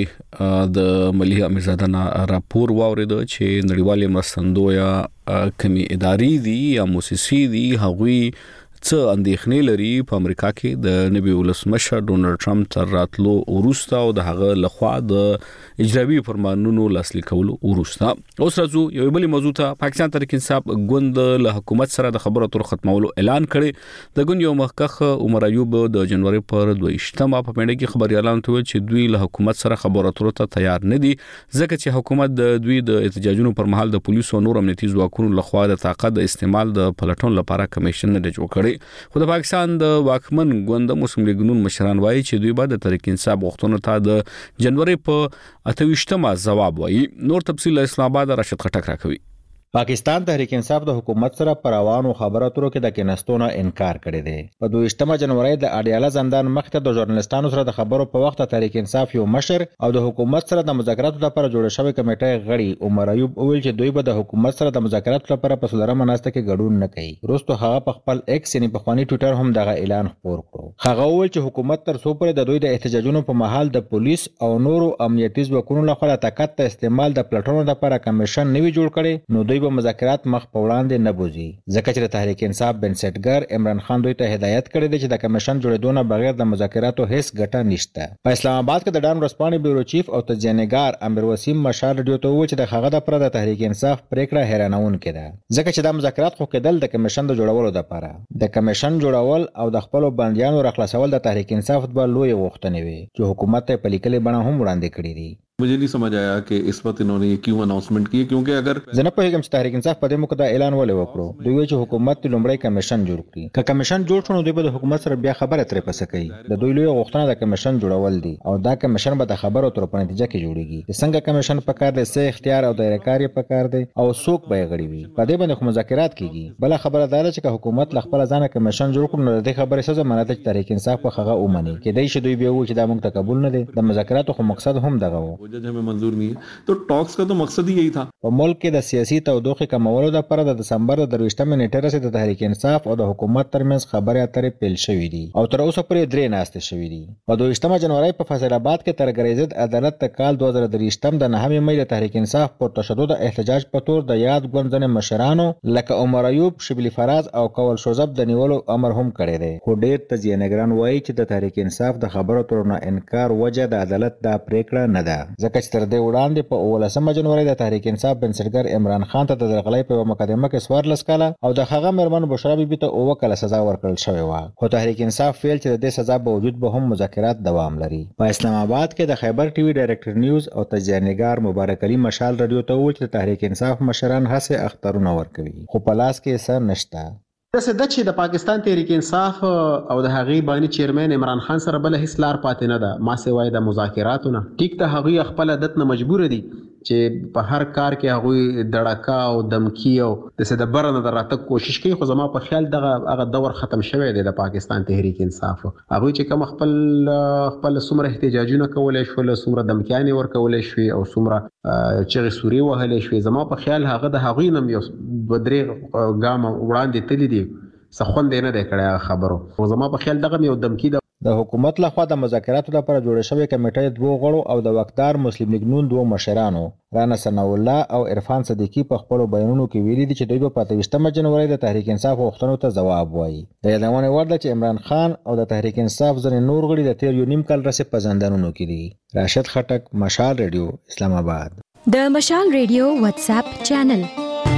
مخکې د ملي امزادنا راپور واورید چې نړیوالې مرستندوی کمی ادارې دي یا مؤسسې دي هغوی څه اندېښنې لري په امریکا کې د نوي ولسمشر ډونالد ټرمپ تر راتلو وروسته او د هغه لخوا د اجرایي فرمانونو لاسلیک کولو وروسته. اوس راځو یو بل موضوع ته. پاکستان تحریک انصاف ګوند له حکومت سره د خبرو اترو ختمولو اعلان کړي. د ګوند یو مخکخ عمر ایوب د جنوري پر 22مه په پیډه کې خبري اعلان کړ چې دوی له حکومت سره خبرو اترو ته تیار نه دي ځکه چې حکومت د دوی د احتجاجونو پر مهال د پولیسو او نور امنیتي ځواکونو لخوا د طاقت د استعمال د پلټون لپاره کمیشن نه جوړ کړي. خو د پاکستان د واکمن ګوند مسلم لیگ نون مشران وایي چې دوی به د تحریک انصاف غوښتنو ته د جنوري په 28مه جواب وایي. نور تفصیل اسلام آباد راشد خټک راکوي. پاکستان تحریک انصاف د حکومت سره پر روانو خبرو اترو کې د کېناستونه انکار کړی دی. په 22مه جنوري د اډیاله زندان مخته د ژورنالستانو سره د خبرو په وخت تحریک انصاف یو مشر او د حکومت سره د مذاکراتو لپاره جوړ شوی کمیټه غړي عمر ایوب ویل چې دوی به د حکومت سره د مذاکراتو لپاره په صدره مناسته کې ګډون نه کوي. وروسته هغه په خپل ایکس یعنی په خواني ټوئیټر هم دغه اعلان خپور کړو. هغه ویل چې حکومت تر څو پورې د دوی د احتجاجونو په مهال د پولیس او نورو امنیتي ځواکونو لخوا د طاقت ته استعمال د پلټونو لپاره کمیشن نه وی جوړ کړي نو دوی به مذاکرات مخ په وړاندې نه بوزي. ځکه چې د تحریک انصاف بنسټګر عمران خان دوی ته هدایت کړی دی چې د کمیشن جوړېدو نه بغیر د مذاکراتو هیڅ ګټه نشته. په اسلام آباد کې د ډان ورځپاڼې بیورو چیف او تجزیه‌نګار امیر وسیم مشال ریډیو ته وویل چې د هغه لپاره د تحریک انصاف پریکړه حیرانونکې ده ځکه چې د مذاکرات خو کېدل د کمیشن د جوړولو لپاره د کمیشن جوړول او د خپل بندیانو راخلاصول د تحریک انصاف د لوی غوښتنې وي چې حکومت ته په لیکلي بڼه هم وړاندې کړې دي. मुझे नहीं समझ आया कि इस वक्त इन्होंने ये क्यों अनाउंसमेंट की क्योंकि अगर زنه په هغه چې تحریک انصاف په دې موقع دا اعلان ولې وکړو دوی چې حکومت لومړی کمیشن جوړ کړي که کمیشن جوړ شونه دوی به د حکومت سره بیا خبره ترې پسه کوي. د دوی لوی غوښتنه د کمیشن جوړول دي او دا کمیشن به د خبرو تر په نتیجه کې جوړیږي. څنګه کمیشن په کار دی څه اختیار او دایره کاری په کار دی او څوک به غړي وي په دې باندې خو مذاکرات کیږي. بل خبره دا ده چې حکومت خپل ځانه کمیشن جوړ کړي نو د خبرې څه ضمانت چې تحریک انصاف په هغه اومني کې دی چې دوی به وایي چې دا موږ ته قبول نه دي. د مذاکراتو خو مقصد هم دغه وو جج हमें मंजूर नहीं है तो टॉक्स का तो मकसद ही यही था. په ملک کې د سیاسي تودوخې کمولو لپاره د دسمبر د 23مه نیټه راځي د تحریک انصاف او د حکومت ترمنځ خبرې اترې پیل شوې دي او تر اوسه پورې درې ناستې شوې دي. په 22مه جنوري په فیصل آباد کې تر ګریزد عدالت د کال 2023 د 9 مې د تحریک انصاف پر تشدد احتجاج په تور د یاد ګوند مشرانو لکه عمر ایوب، شبلی فراز او کول شوزب د نیولو امر هم کړی دی. خو ډېر تجزیه‌نګران وایي چې د تحریک انصاف د خبرو تر نه انکار وجه د عدالت د پریکړه نه ده. ځکه چې تر دې وړاندې په 18 جنوري د تحریک انصاف بنسټګر عمران خان ته د درغلۍ په مقدمه کې 14 کاله او د هغه مېرمن بشرا بیبي ته 9 کاله سزا ورکړل شوې و. خو تحریک انصاف ویل چې د دې سزا په وجود به هم مذاکرات دوام لري. په اسلام آباد کې د خیبر ټي وي ډایرکټر نیوز او تجزیه‌نګار مبارک علي مشال رادیو ته وویل چې تحریک انصاف مشران هڅه اخترونه ورکوي خو په لاس کې څه نشته. داسې ده چې د پاکستان تحریک انصاف او د هغې باني چیرمن عمران خان سره بله هیڅ لار پاتې نه ده ما سوای د مذاکراتو نه. ټیک ته هغوی خپل عادت نه مجبور دي چې په هر کار کې هغوی دړکا او دمکی او د بره نه دراتګ کوشش کوي. خو زما په خیال هغه دور ختم شوی دی د پاکستان تحریک انصاف. هغوی چې کوم خپل څومره احتجاجونه کولی شول څومره دمکیانې ورکولی شوې او څومره چغې سورې وهلی شوې زما په خیال هغه د هغوی نه یو 2-3 ګامه وړاندې تللی دي څه خوند یې نه دی کړی هغه خبرو. خو زما په خیال دغه یو دمکي ده. د حکومت لخوا د مذاکراتو لپاره جوړه شوې کمیټې 2 غړو او د وقتدار مسلم لیگ نون 2 مشرانو رانا ثناء الله او عرفان صدیقی په خپل بیانونو کې ویلي دي چې دوی په 28 جنوري د تحریک انصاف غوښتنو ته ځواب وایي. د یادونه وړ ده چې عمران خان او د تحریک انصاف ځینې نور غړي د 13 کال راځي په زندانونو کې دي. راشد خټک، مشال ریډیو، اسلام آباد. د مشال ریډیو واتس اپ چینل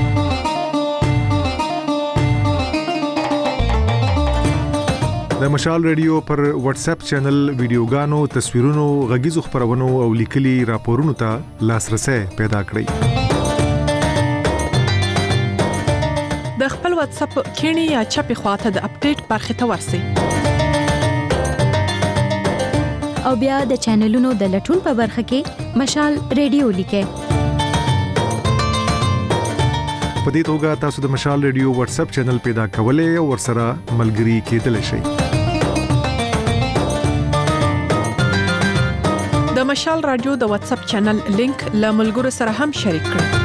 د مشال ریډیو پر واتس اپ چینل ویډیوګانو، تصویرونو، غږیزو خبرونو او لیکلي راپورونو ته لاسرسي پیدا کړئ. د خپل واتس اپ کینی یا چپی خواته د اپډیټ برخه ته ورسئ او بیا د چینلونو د لټون په برخه کې مشال ریډیو لیکئ. په دې توګه تاسو د مشال ریډیو واتس اپ چینل پیدا کولای او ورسره ملګري کېدلی شئ. د مشال رادیو د واتس اپ چینل لینک له ملګرو سره هم شریک کړئ.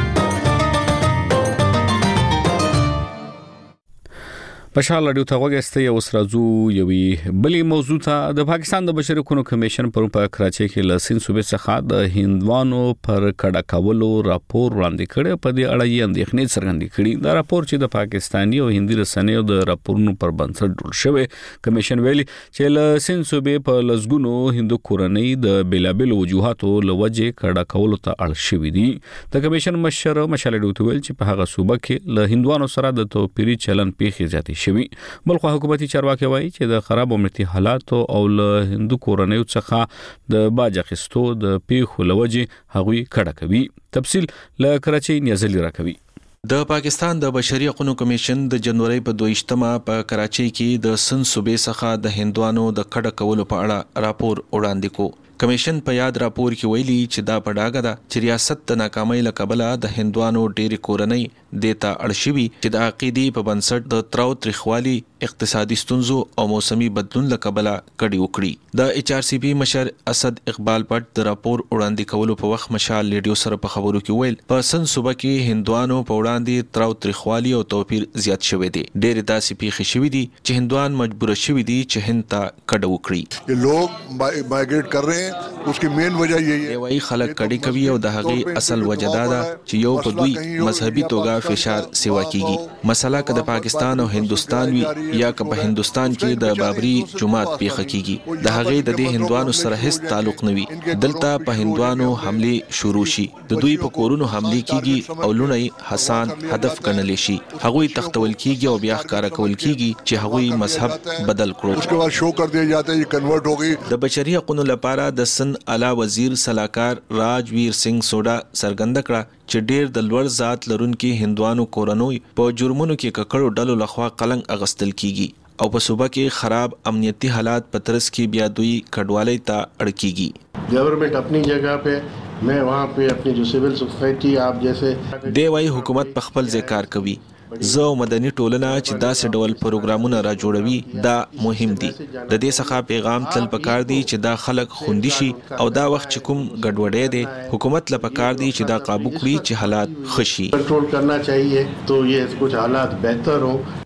مشال رادیو ته وګورئ او سرازو یوې بلې موضوع ته. د پاکستان د بشري حقوقو کمیشن پر کراچۍ کې له سند صوبې څخه د هندوانو پر کډه کولو راپور وړاندې کړی. په دې اړه یې اندېښنې څرګندې کړې. دا راپور چې د پاکستاني او هندي رسنیو د راپورونو پر بنسټ جوړ شوی. کمیشن ویلي چې له سند صوبې په لسګونو هندو کورنۍ د بیلابل وجوهاتو له وجې کډه کولو ته اړ شوي دي. د کمیشن مشر مشال رادیو ته ویل چې په هغه صوبه کې له هندوانو سره د توپیري چلن پیښې زیاتې شوي. بلخو حکومتي چارواکي وایي چې د خراب امنیتي حالاتو او له هندو کورنۍ څخه د باج اخیستو د پیښو لوجې هغوی کډه کوي. تفصیل له کراچۍ نیازلی راکوي. د پاکستان د بشري حقوقو کمیشن د جنوري په 22 په کراچۍ کې د سند صوبې څخه د هندوانو د کډه کولو په اړه راپور وړاندې کو. کمیشن په یاد راپور کې ویلي چې دا په ډاګه ده چې ریاست د ناکامۍ له کبله د هندوانو ډېری کورنۍ دیتا اړشوي چې د عقیدې په بنسټ د تراو تریخوالي، اقتصادي ستونزو او موسمي بدلون له کبله کډي وکړي. د ایچ آر سی پی مشر اسد اقبال پټ د راپور وړاندې کولو په وخت مشال ریډیو سره په خبرو کې ویل په سند صوبه کې هندوانو په وړاندې تراو تریخوالي او توپیر زیات شوی دی. ډېر داسې پیښې شوي دي چې هندوان مجبور شوي دي چې هند ته کډه وکړي. یہ لوگ مائیگریٹ کر رہے ہیں، اس کی مین وجہ یہی ہے. وایي خلک کډي کوي او د هغې اصل وجه دا ده چې یو په دوی مذهبي توګه فشار سیوا کیږي. مسله که د پاکستان او هندستان وي یا که په هندستان کې د بابری جماعت پیښه کیږي، د هغې د دې هندوانو سره هیڅ تعلق نه وي. دلته په هندوانو حمله شروع شي، د دوی په کورونو حمله کیږي او لونی حسان هدف ګڼل شي. هغوی تختول کیږي او بیا ښکارا کول کیږي چې هغوی مذهب بدل کړو. اس کے بعد شو کر دیا جاتا ہے یہ کنورٹ ہو گئی. د بشري حقوقو لپاره د سند اعلی وزیر صلاحکار راجویر سنگ سوډا څرګنده کړه چې ډېر د لوړ ذات لرونکي هندوانو کورنۍ په جرمونو کې ککړو ډلو لخوا قلنګ اغستل کیږي او په صوبه کې خراب امنیتي حالات په ترڅ کې بیا دوی کډوالۍ ته اړ کیږي. گورنمنٹ اپنی جگہ پہ، میں وہاں پہ اپنی جو سول سوسائٹی آپ جیسے دی وايي حکومت په خپل ځای کار کوي. زه او مدني ټولنه چې داسې ډول پروګرامونه را جوړوي دا مهم دي. د دې څخه پیغام تل پکار دی چې دا خلک خوندي شي او دا وخت چې کوم ګډوډۍ دی حکومت له پکار دی چې دا قابو کړي چې حالات ښه شي. کنټرول کرنا چاہیے تو یہ کچھ حالات بہتر ہو.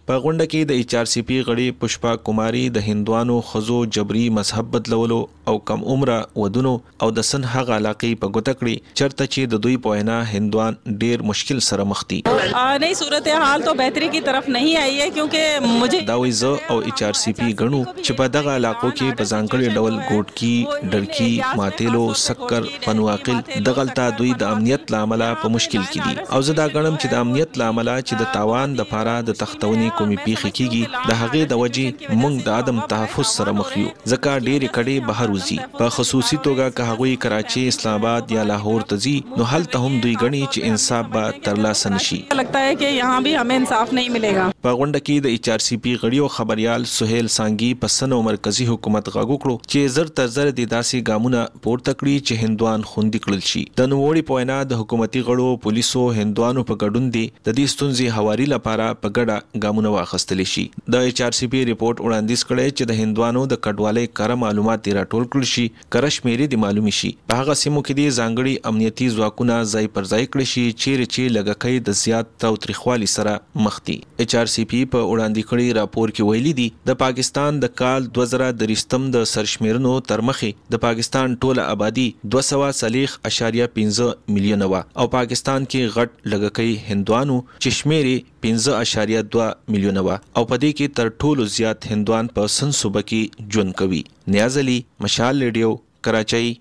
په غونډه کې د HRCP غړي پشپا کماری د هندوانو خزو جبري مذهب بدلولو او کم عمره ودونو او د سن هغه علاقې په ګوته کړي چرته چې د دوی په وینا هندوان ډیر مشکل سره مخ دي. नहीं, सूरत हाल तो बेहतरी की तरफ नहीं आई है क्योंकि मुझे دا وی زه او HRCP غنو چې په دغه علاقو کې په ځانګړي ډول ګوټکی، ډړکی، ماتېلو، سکر، پنواقل دغلطه دوی د امنیت لامل په مشکل کې دي او زه دا غنم چې د امنیت لامل چې د تاوان د پاره د تختونی کومي پیخي کیږي د هغه د وجې مونږ د عدم تحفظ سره مخ یو ځکه ډېر کډې بهر وځي په خصوصي توګه که هغه کراچي، اسلام آباد یا لاهور ته ځي نو هلته هم دوی غني چې انصاف به ترلاسه نشي. लगता है कि यहाँ भी हमें इंसाफ नहीं मिलेगा. په غونډه کې د HRCP غړي او خبريال سہیل سانګي په سن او مرکزی حکومت غاغو کړو چې زر تر زر د داسې ګامونه پورته کړی چې هندوان خوندې کړل شي. د نووړي په وینا د حکومتي غړو، پولیسو، هندوانو په ګډون دي د دې ستونزې هواري لپاره په ګډه ګامونه واخیستل شي. د HRCP ریپورت وړاندیز کړی چې د هندوانو د کډوالۍ کار معلومات راټول کړل شي، کرش میري د معلومي شي. په هغه سیمو کې د ځانګړي امنیتي ځواکونه ځای پر ځای کړی شي چې لګکې د زیات تاوتریخوالي سره مخ دي. HRCP په وړاندې کړي راپور کې ویلي دي د پاکستان د کال 2023 د سرشمیرنو تر مخې د پاکستان ټوله آبادی 240.5 میلیون و او پاکستان کې غټ لګکې هندوانو چې شمیرې 15.2 میلیون و او په دې کې تر ټولو زیات هندوان په سن صوبه کې ژوند کوي. نیاز علي، مشال ریډیو، کراچۍ.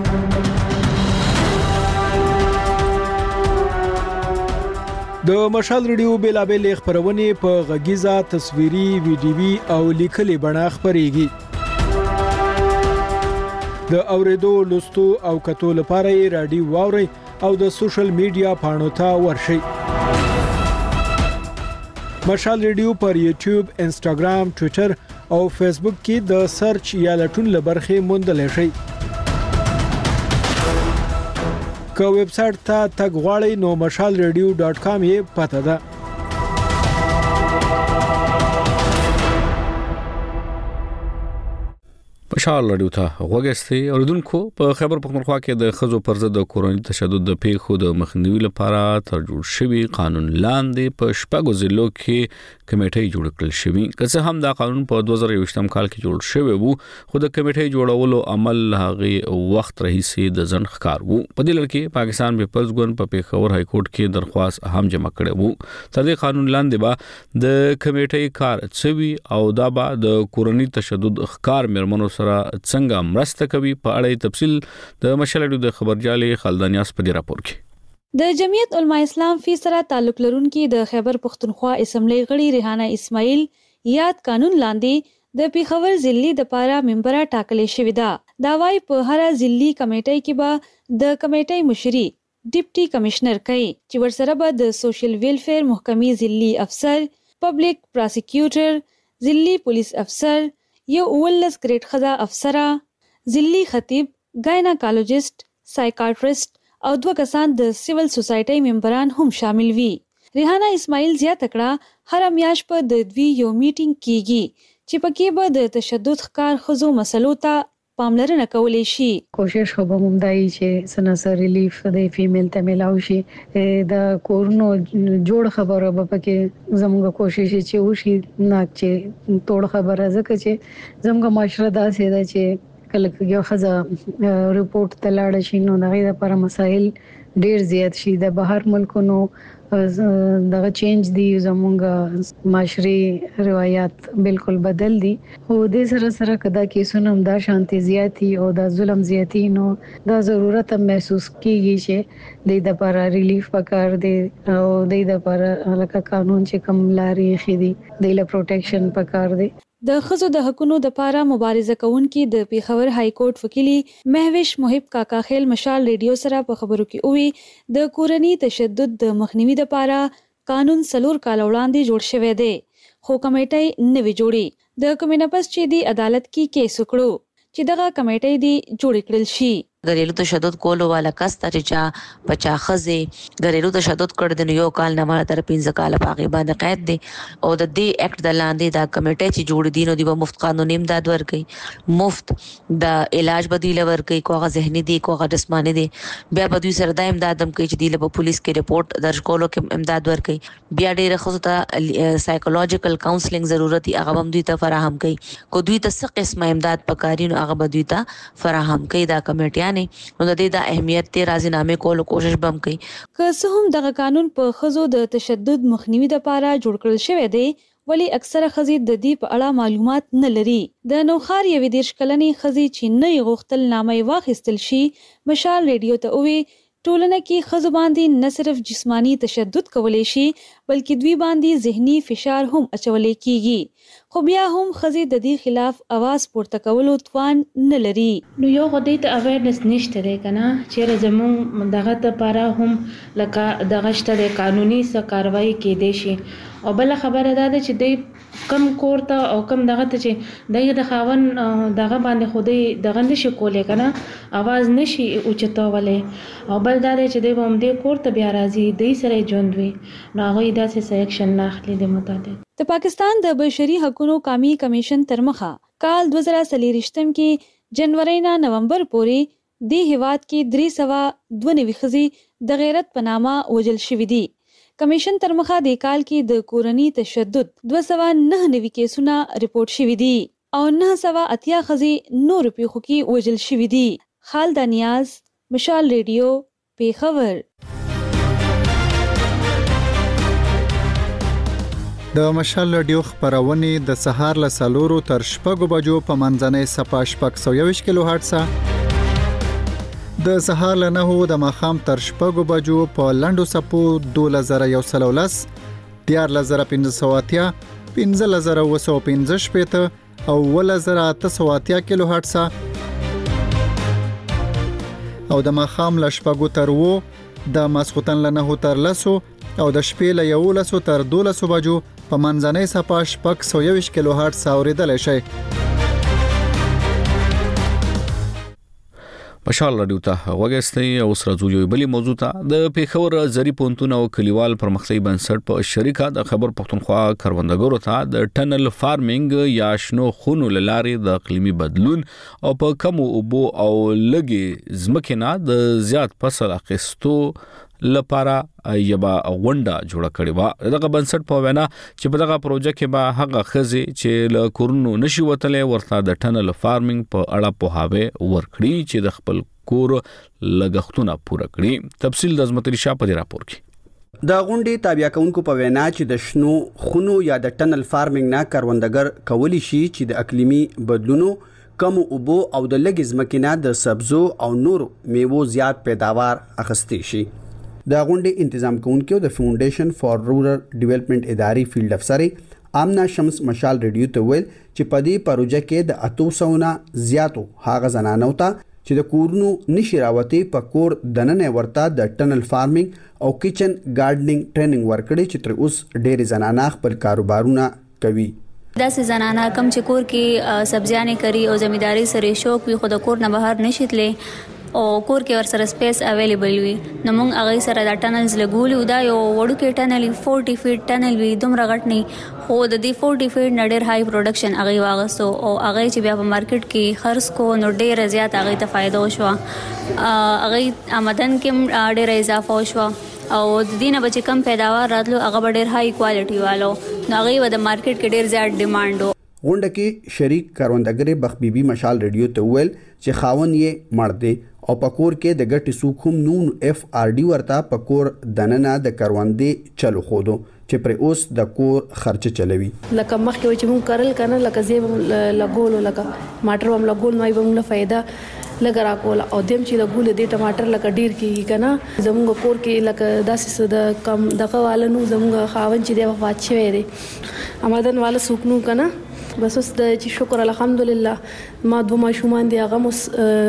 د مشال ریډیو بیلابل خبرونه په غږیزه، تصویري، ویډیوي او لیکلي بڼه خبريږي. د اوریدو، لوستو او کتو لپاره رادیو واوري او د سوشل میډیا پاڼو ته ورشئ. مشال ریډیو پر یوټیوب، انسټاګرام، ټوئیټر او فیسبوک کې د سرچ یا لټون لبرخه موندل شي. که ویب سټ ته تګ غواړئ نو mashalradio.com یې پته ده. مشال رادیو ته وګورئ اوردونکو په خبر پختونخوا کې د خزو پر ضد د کورونی تشدد د پیښو د مخنیوي لپاره تر جوړ شوی قانون لاندې په شپږو ضلعو کې کمیټې جوړ کړل شوی. که څه هم دا قانون په 2023 کال کې جوړ شوی وو خو د کمیټې جوړولو عمل هغه وخت رئیسي د ځن ښکار وو. په دې لړ کې پاکستان پیپلز ګوند په پیښور های کورټ کې درخواست هم جمع کړی وو. تر دې قانون لاندې به د کمیټې کار چوي او دا به د کورونی تشدد ښکار مرمنو سره څنګه مرسته کوي. په اړه تفصیل د مشالډو د خبرجالي خالدانیاس په راپور کې. د جمعیت علماء اسلام فی سره تعلق لرونکي د خیبر پختونخوا اسمبلی غړي ریحانه اسماعیل یاد قانون لاندې د پیښور ضلعي د پاره ممبره ټاکلې شوې ده. دا وايي په هر ضلعي کمیټې کې به د کمیټې مشري ډیپټي کمشنر کوي چې ورسره به د سوشل ویلفیر محکمې ضلعي افسر، پبلک پراسیکیوټر، ضلعي پولیس افسر، یو 19 ګریډ خزا افسره، ضلعي خطیب، ګایناکالوجست، سایکاټریست او 2 کسان د سیول سوسایټي ممبران هم شامل وي. ریحانه اسماعیل زیاته کړه هر میاشت په د دوی یو میټینګ کیږي چې پکې به د تشدد ښکار خزو مسلو ته پاملرنه کولای شي. کوشش خو به ممدای چې سناسر ریلیف د فیمیل ته ملاو شي د کورونو جوړ خبره به پکې زموږ کوشش چې وشي نه چې توړ خبره زکه چې زموږ معاشره داسې ده چې کله یو خزه ریپورت تلاړ شي نو دغه لپاره مسائل ډیر زیات شي. د بهر ملکونو دغه چینج دی زموږ معاشري روایت بالکل بدل دي او د سره کدا کیسونه دا شانتي زیاتی او د ظلم زیاتی نو دا ضرورت محسوس کیږي چې د لپاره ریلیف پکار دی او د لپاره لکه قانون چې کم لاري خېدي د لپاره پروټیکشن پکار دی. د خزو د حقونو د پاره مبارزه کوونکي د پیښور های کورټ وکیلی مهوش محب کاکا خیل مشال ریډیو سره په خبرو کې وی د کورنی تشدد د مخنیوي د پاره قانون 3 کال وړاندې جوړ شوی دی خو کمیټه نوې جوړي د کمینپس چې دی عدالت کې کیس وکړو چې دغه کمیټه دی جوړ کړل شي. घरेलू تشدد کولو والا کس ته چې بچا خزه घरेलू تشدد کړ د یو کال نه مال تر 15 کال پاغي باندې قید دي او د دې اکټ د لاندې دا کمیټه چې جوړ دي نو دی مفت قانوني امداد ورکړي مفت د علاج بدیل ورکړي کوغه ذهني دي کوغه جسماني دي بیا بدوی سره د امداد هم کوي چې دی له پولیس کې رپورت درج کولو کې امداد ورکړي بیا ډیره خصوصا سایکولوژیکل کاونسلینګ ضرورت هغه هم دوی ته فراهم کړي کو دوی ته څه قسمه امداد پکاري نو هغه دوی ته فراهم کړي دا کمیټه نو د دې د اهمیت ته راځنامه کولو کوشش بم کوي که څه هم دغه قانون په خزو د تشدد مخنیوي لپاره جوړ کړل شوی دی ولی اکثره خزي د دې په اړه معلومات نه لري د نوخار یوې دیرش کلنې خزي چې نه غوښتل نامه واخیستل شي مشال ریډیو ته وی ټولنه کې خزو باندې نه صرف جسمانی تشدد کولای شي بلکې دوی باندې ذهني فشار هم اچولای کیږي خو بیا هم خزي د دې خلاف आवाज پورته کولو توان نه لري نو یو غدي ته اویرنس نشته دی کنه چې زمون دغه لپاره هم لکه دغه شته قانوني څه کاروایی کې دي شي او بل خبره ده چې د کم کورته او کم دغه ته چې د خاون دغه باندې خودي دغه نشي کولای کنه आवाज نشي اوچتولې او بل دا چې د هم دې کورته بیا راځي د سره ژوند وي نو هغه داسې سلیکشن نه اخلي د متعدد د پاکستان د بشري حقوقو قومي کمیشن ترمخه کال 2023 کې جنوري نه نومبر پورې د هیواد کې 392 خزي د غیرت پنامه وجل شوې دي کمیشن ترمخه د کال کې د کورنی تشدد 299 کیسونه ریپورت شوي دي او 980 خزي نور پیښو کې وجل شوي دي خالد نیاز مشال ریډیو پیښور د مشال ریډیو خبرونه د سهار له سالورو تر شپږو بجو په منځنۍ صفه شپږ 120 کیلو هرتز د سهار له 9 د ماخام تر شپږو بجو په لندو سپو 2113 14580 15215 او 1880 کیلو هرتز او د ماخام له شپږو تر و د ماسختن له 9 تر لسو او د شپې له 11 تر 12 بجو په منځنۍ صفه شپږ 120 کیلو هرتز اوریدل شي مشال رادیو ته وګستئ او سره یو بلی موضوع ته د پیښور زری پونتون او کلیوال پرمختګي بنسټ په شریکه د خبر پښتونخوا کروندګرو ته د ټنل فارمینګ یا شنو خونو لارې د اقلیمي بدلون او په کم اوبو او لګي ځمکې نه د زیات فصل اخیستو لپاره یبا غونډه جوړه کړې و دغه بنسټ په وینا چې په دغه پروژه کې به هغه خزي چې له کورونو نشي وتلې ورته د ټنل فارمینګ په اړه پوهاوی ورکړي چې د خپل کور لګښتونه پوره کړي تفصیل د عظمت شاه په راپور کې د غونډې تابع کونکو په وینا چې د شنو خونو یا د ټنل فارمینګ نه کروندګر کولی شي چې د اقلیمي بدلونو کم اوبو او د لګي ځمکې نه د سبزو او نور میوو زیات پیداوار اخیستي شي د غونډې تنظیم کوونکو د فاونډیشن فار رورل ډیولپمنٹ اداري فیلډ افسر آمنا شمس مشال ریډیو ته ویل چې په دې پروژه کې د 800 نه زیاتو هغه زنانو ته چې د کورونو نشي راوتی په کور دننه ورته د ټنل فارمینګ او کچن ګارډنینګ ټریننګ ورکړي چې تر اوس ډېر زنانه خپل کاروبارونه کوي داسې زنانه کم چې کور کې سبزیانې کوي او زمینداری سره شوق وي خو د کور نه بهر نشي تللی او کور کې ورسره سپیس اویلیبل وي نو موږ هغه سره د ټنلز لګولو دا یو وړو کې ټنل 40 فیټ ټنل وي دومره غټ نه خو د دې 40 فیټ نډر هاي پروډکشن هغه واغسو او هغه چې بیا په مارکیټ کې خرڅ کو نو ډیر زیات هغه ته فائدہ وشو هغه آمدن کې ډیر اضافه وشو او د دینه بچ کم پیداوار راتلو هغه ډیر هاي کوالټي والو نو هغه د مارکیټ کې ډیر زیات ډیماند غونډه کې شریک کاروندګر بخ بیبي مشال ریډیو ته ویل چې خاون یې مړ دی او پکور کې د ګټې سوکوم نون اف ار ډي ورته پکور دننه د کاروندې چلو خودو چې پر اوس د کور خرچ چلوي لکه مخکې چې مون کارل کنه لکه زیب لګول لکه ټماټر هم لګول نو به موږ فائدہ لګرا کول او دیم چې لګول دي ټماټر لکه ډیر کیږي کنه زموږ کور کې لکه داسې د کم دغه والنو زموږ خاون چې دی وفات شوی دی آمدن والا سوکنو کنه بس اوس د چې شکر الحمدلله ما دوه ماشومان دي هغه مس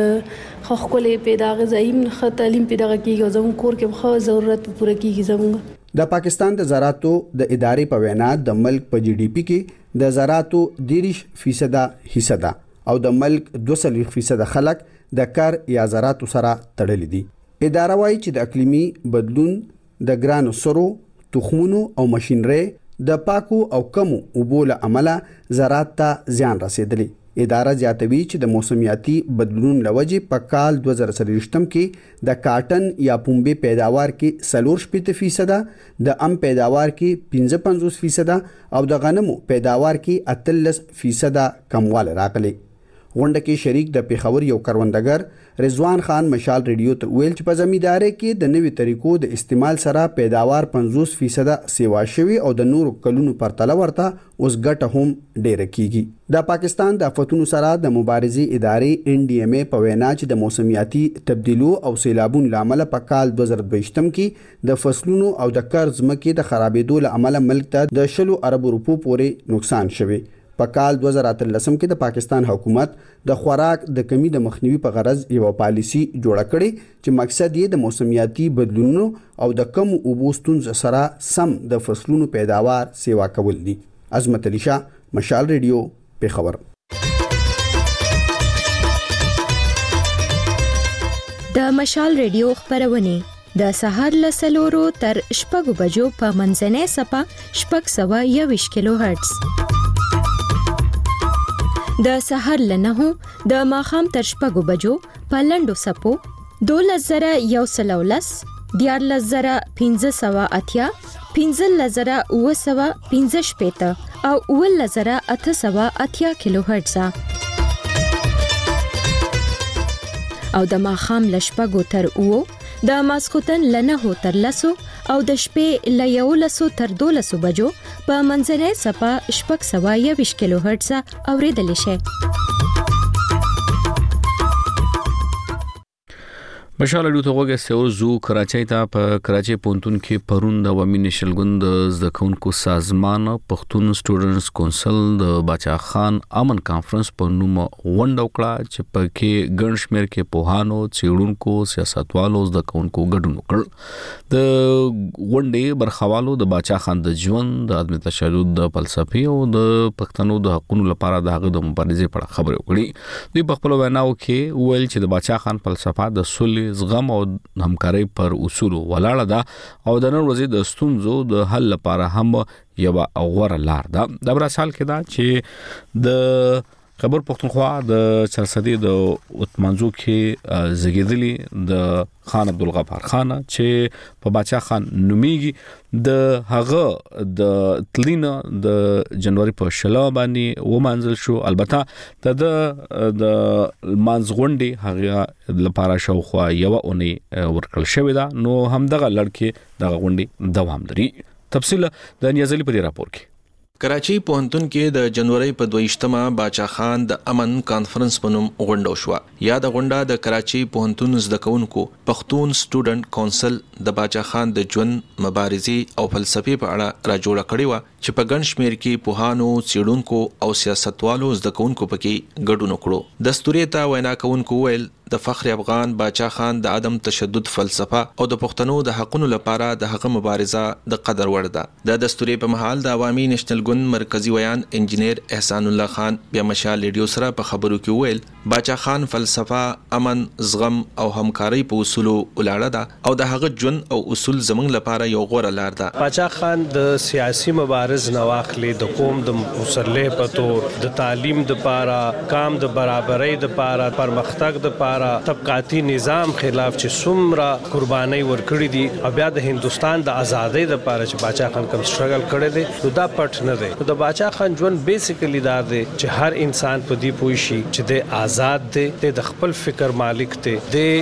خو خپلې پیدا غزایم خ تعلیم پیدا کیږي او زموږ کور کې خو ضرورت پوره کیږي زموږ د پاکستان د زراعتو د ادارې په وینا د ملک په جی ډي پی کې د زراعتو 30% حصہ ده او د ملک 2% خلک د کار یا زراعت سره تړلې دي. اداره وايي چې د اقلیمي بدلون د ګرانو سرو، تخمونو او ماشينري د پاکو او کمو اوبو له امله زراعت ته زیان رسیدلی. اداره زیاتوي چې د موسمیاتي بدلون لوجې په کال 2023 کې د کاټن یا پنبې پیداوار کې 4% د ام پیداوار کې 55% او د غنمو پیداوار کې 18% کموالی راغلی. غونډه کې شریک د پیښور یو کروندګر رضوان خان مشال ریډیو ته ویل چې په زمینداري کې د نوي طریقو د استعمال سره پیداوار 50% سیوا شوی او د نورو کلونو پرتله ورته اوس ګټه هم ډیره کیږي. د پاکستان د آفتونو سره د مبارزې ادارې NDMA په وینا چې د موسمیاتي تبدیلو او سیلابونو لامل په کال 2022 کې د فصلونو او د کار ځمکې د خرابېدو لامل ملک ته د 10 ارب روپو پورې نقصان شوی. په کال 2013 کې د پاکستان حکومت د خوراک د کمی د مخنیوي په غرض یو پالیسی جوړه کړې چې مقصد یې د موسمیاتي بدلونونو او د کم اوبو ستونزو سره سم د فصلونو پیداوار سیوا کول دي. عظمت علي شاه، مشال ریډیو، پیښور. د مشال ریډیو خبرونه د سهار له 4 تر 6 بجو په منځنۍ صفه 621 کیلو هرتز، د سحر لنهو د ماخام تر 6 بجو په لندو سپو 2113 14580 15915 او 11880 کیلو هرتز او د ماخام لشپګو تر او د ماسخوتن لنهو تر لسو او د شپې ل 11 تر 12 بجو په منځنۍ صفه 621 کیلو هرتز اوریدل شي. مشال ډیو ته وګورئ او زو کراچۍ ته په کراچۍ پونتون کې پرون د عوامي نشل ګوند زده کوونکو سازمان پښتون سټوډنټس کونسل د باچا خان امن کانفرنس په نوم ونډه وکړه چې په کې ګڼ شمېر کې پوهانو، څېړونکو، سیاستوالو، زده کوونکو ګډون وکړ. د ونډې برخوالو د باچا خان د ژوند، د عدم تشدد د فلسفې او د پښتنو د حقوقو لپاره د هغه د مبارزې په اړه خبرې وکړي. دوی په خپل ویناو کې ویل چې د باچا خان فلسفه د صلح، زغم او همکارۍ پر اصول ولاړه ده او د نن ورځې د ستونزو د حل لپاره هم یو غوره لار ده. د براسال کې دا چې د خبر پښتونخوا د چرسدي د اتمنځو کې زګیدلی د خان عبدالغفار خان چې په باچا خان نومیږي د هغه د تلینه د جنوري په شلا باندې ومنځل شو. البته د مانځغونډي هغه لپاره شاوخوا یو اونۍ ورکړل شوې ده. نو هم دغه لړکې دغه غونډي دوام لري. تفصیل د نیازلی په دې راپور کې. کراچۍ پوهنتون کې د جنوري په 22مه باچا خان د امن کانفرنس په نوم غونډه شو. یا د غونډه د کراچۍ پوهنتون زده کوونکو پښتون سټوډنټ کونسل د باچا خان د ژوند، مبارزې او فلسفې په اړه را جوړه کړې و چې په ګڼ شمېر کې پوهانو، څېړونکو او سیاستوالو زده کوونکو پکې ګډون وکړو. دستوري ته وینا کوونکو ویل د فخر افغان باچا خان د عدم تشدد فلسفه او د پښتنو د حقوقو لپاره د هغه مبارزه د قدر وړ ده. د دستوري په محل د عوامي نېشنل ګوند مرکزی ویان انجینیر احسان الله خان بیا مشال ریډیو سره په خبرو کې ویل باچا خان فلسفه امن، زغم او همکارۍ په اصولو ولاړه ده او د هغه ژوند او اصول زموږ لپاره یو غوره لار ده. باچا خان د سیاسي مبارز نواخلي د قوم د مسلح په تور د تعلیم د لپاره، کام د برابرۍ د لپاره، پرمختګ د لپاره، طبقاتي نظام خلاف چې څومره قرباني ورکړي دي او بیا د هندستان د ازادۍ لپاره چې باچا خان کوم سټرګل کړی دی نو دا پټ نه دی. د باچا خان ژوند بیسیکلی دا دی چې هر انسان په دې پوه شي چې د آزاد دی، د خپل فکر مالک دی،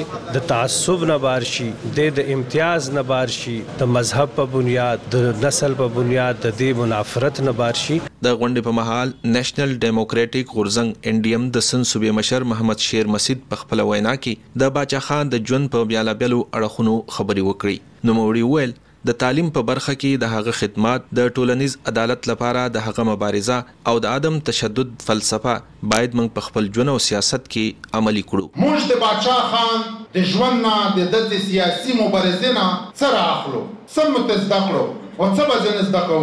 د تعصب نه بار شي، د امتیاز نه بار شي، د مذهب په بنیاد، د نسل په بنیاد، د دې منافرت نه بار شي. د غونډې په محل نېشنل ډیموکراټک غورځنګ NDM د سن صوبې مشر محمد شیر مسید په خپل وینا کې د باچا خان د ژوند په بیلابېلو اړخونو خبرې وکړي. نوموړي ویل د تعلیم په برخه کې د هغه خدمات، د ټولنیز عدالت لپاره د هغه مبارزه او د عدم تشدد فلسفه باید موږ په خپل ژوند او سیاست کې عملي کړو. موږ د باچا خان د ژوند نه د سیاسي مبارزې نه څه راخلو، څه متزده کړو او څه به ځنه زده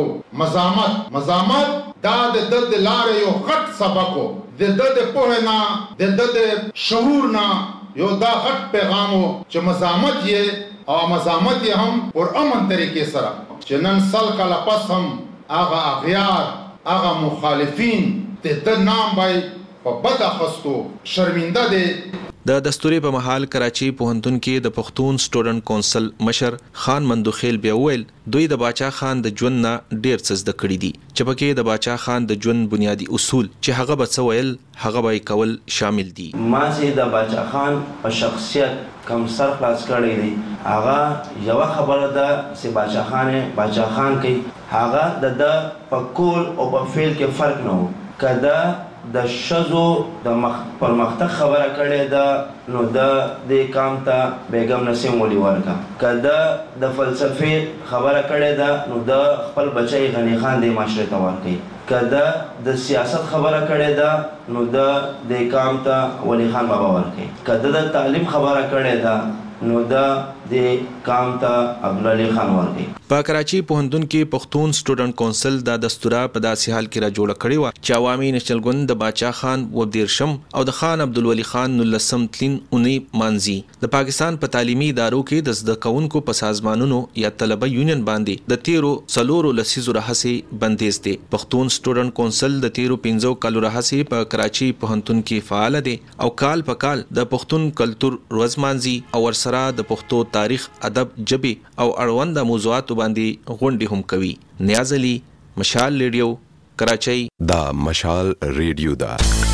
کوو. مزامت دا د لارې یو غټ سبق و، د پوهه نه، د شعور نه، یو دا غټ پیغام چې مزامت یې او مزامت یې هم پر امن طریقې سره چې نن سل کاله پس هم هغه اغیار هغه مخالفین د نام بای په بد اخستو شرمنده دي. د دستوري په محل کراچي پوهنتون کې د پښتون سټوډنټ کونسل مشر خان مندوخیل بیا ویل دوی د باچا خان د ژوند نه ډیر څه زده کړی دي چې پکې د باچا خان د ژوند بنیادی اصول چې هغه به څه ویل هغه به کول شامل دي. ما چې د باچا خان په شخصیت کم سر خلاص کړی دی هغه یو خبره ده چې باچا خان کوي هغه د پکول او په فعل کې فرق نه وو. کدا د شزو د پرمختګ خبره کړې ده نو د کام ته بیگم نسیم ولی ورکا. کدا د فلسفي خبره کړې ده نو د خپل بچی غنی خان د معاشره ته ورکي. کدا د سیاست خبره کړې ده نو د کام ته ولی خان بابا ورکي. کدا د تعلیم خبره کړې ده نو د کام ته عبدالعلی خان ورکي. په کراچي پوهنتون کې پښتون سټوډنټ کونسل د دستوره په داسې حال کې را جوړ کړی و چې عوامي نېشنل ګوند د باچا خان و دیرشم او د خان عبدالولی خان نلسم تلین اونۍ مانزي د پاکستان په تعلیمي ادارو کې د زده کوونکو په سازمانونو یا طلبه یونین باندې د 13 لسیزو راهسي بندیز دي. پښتون سټوډنټ کونسل د 15 کالو راهسي په کراچي پوهنتون کې فعال دي او کال په کال د پښتون کلچر ورځ مانزي او ورسره د پښتو تاریخ ادب جبي او اړوند موضوعات باندې غونډې هم کوي. نیاز علي، مشال ریډیو، کراچۍ. دا مشال ریډیو دا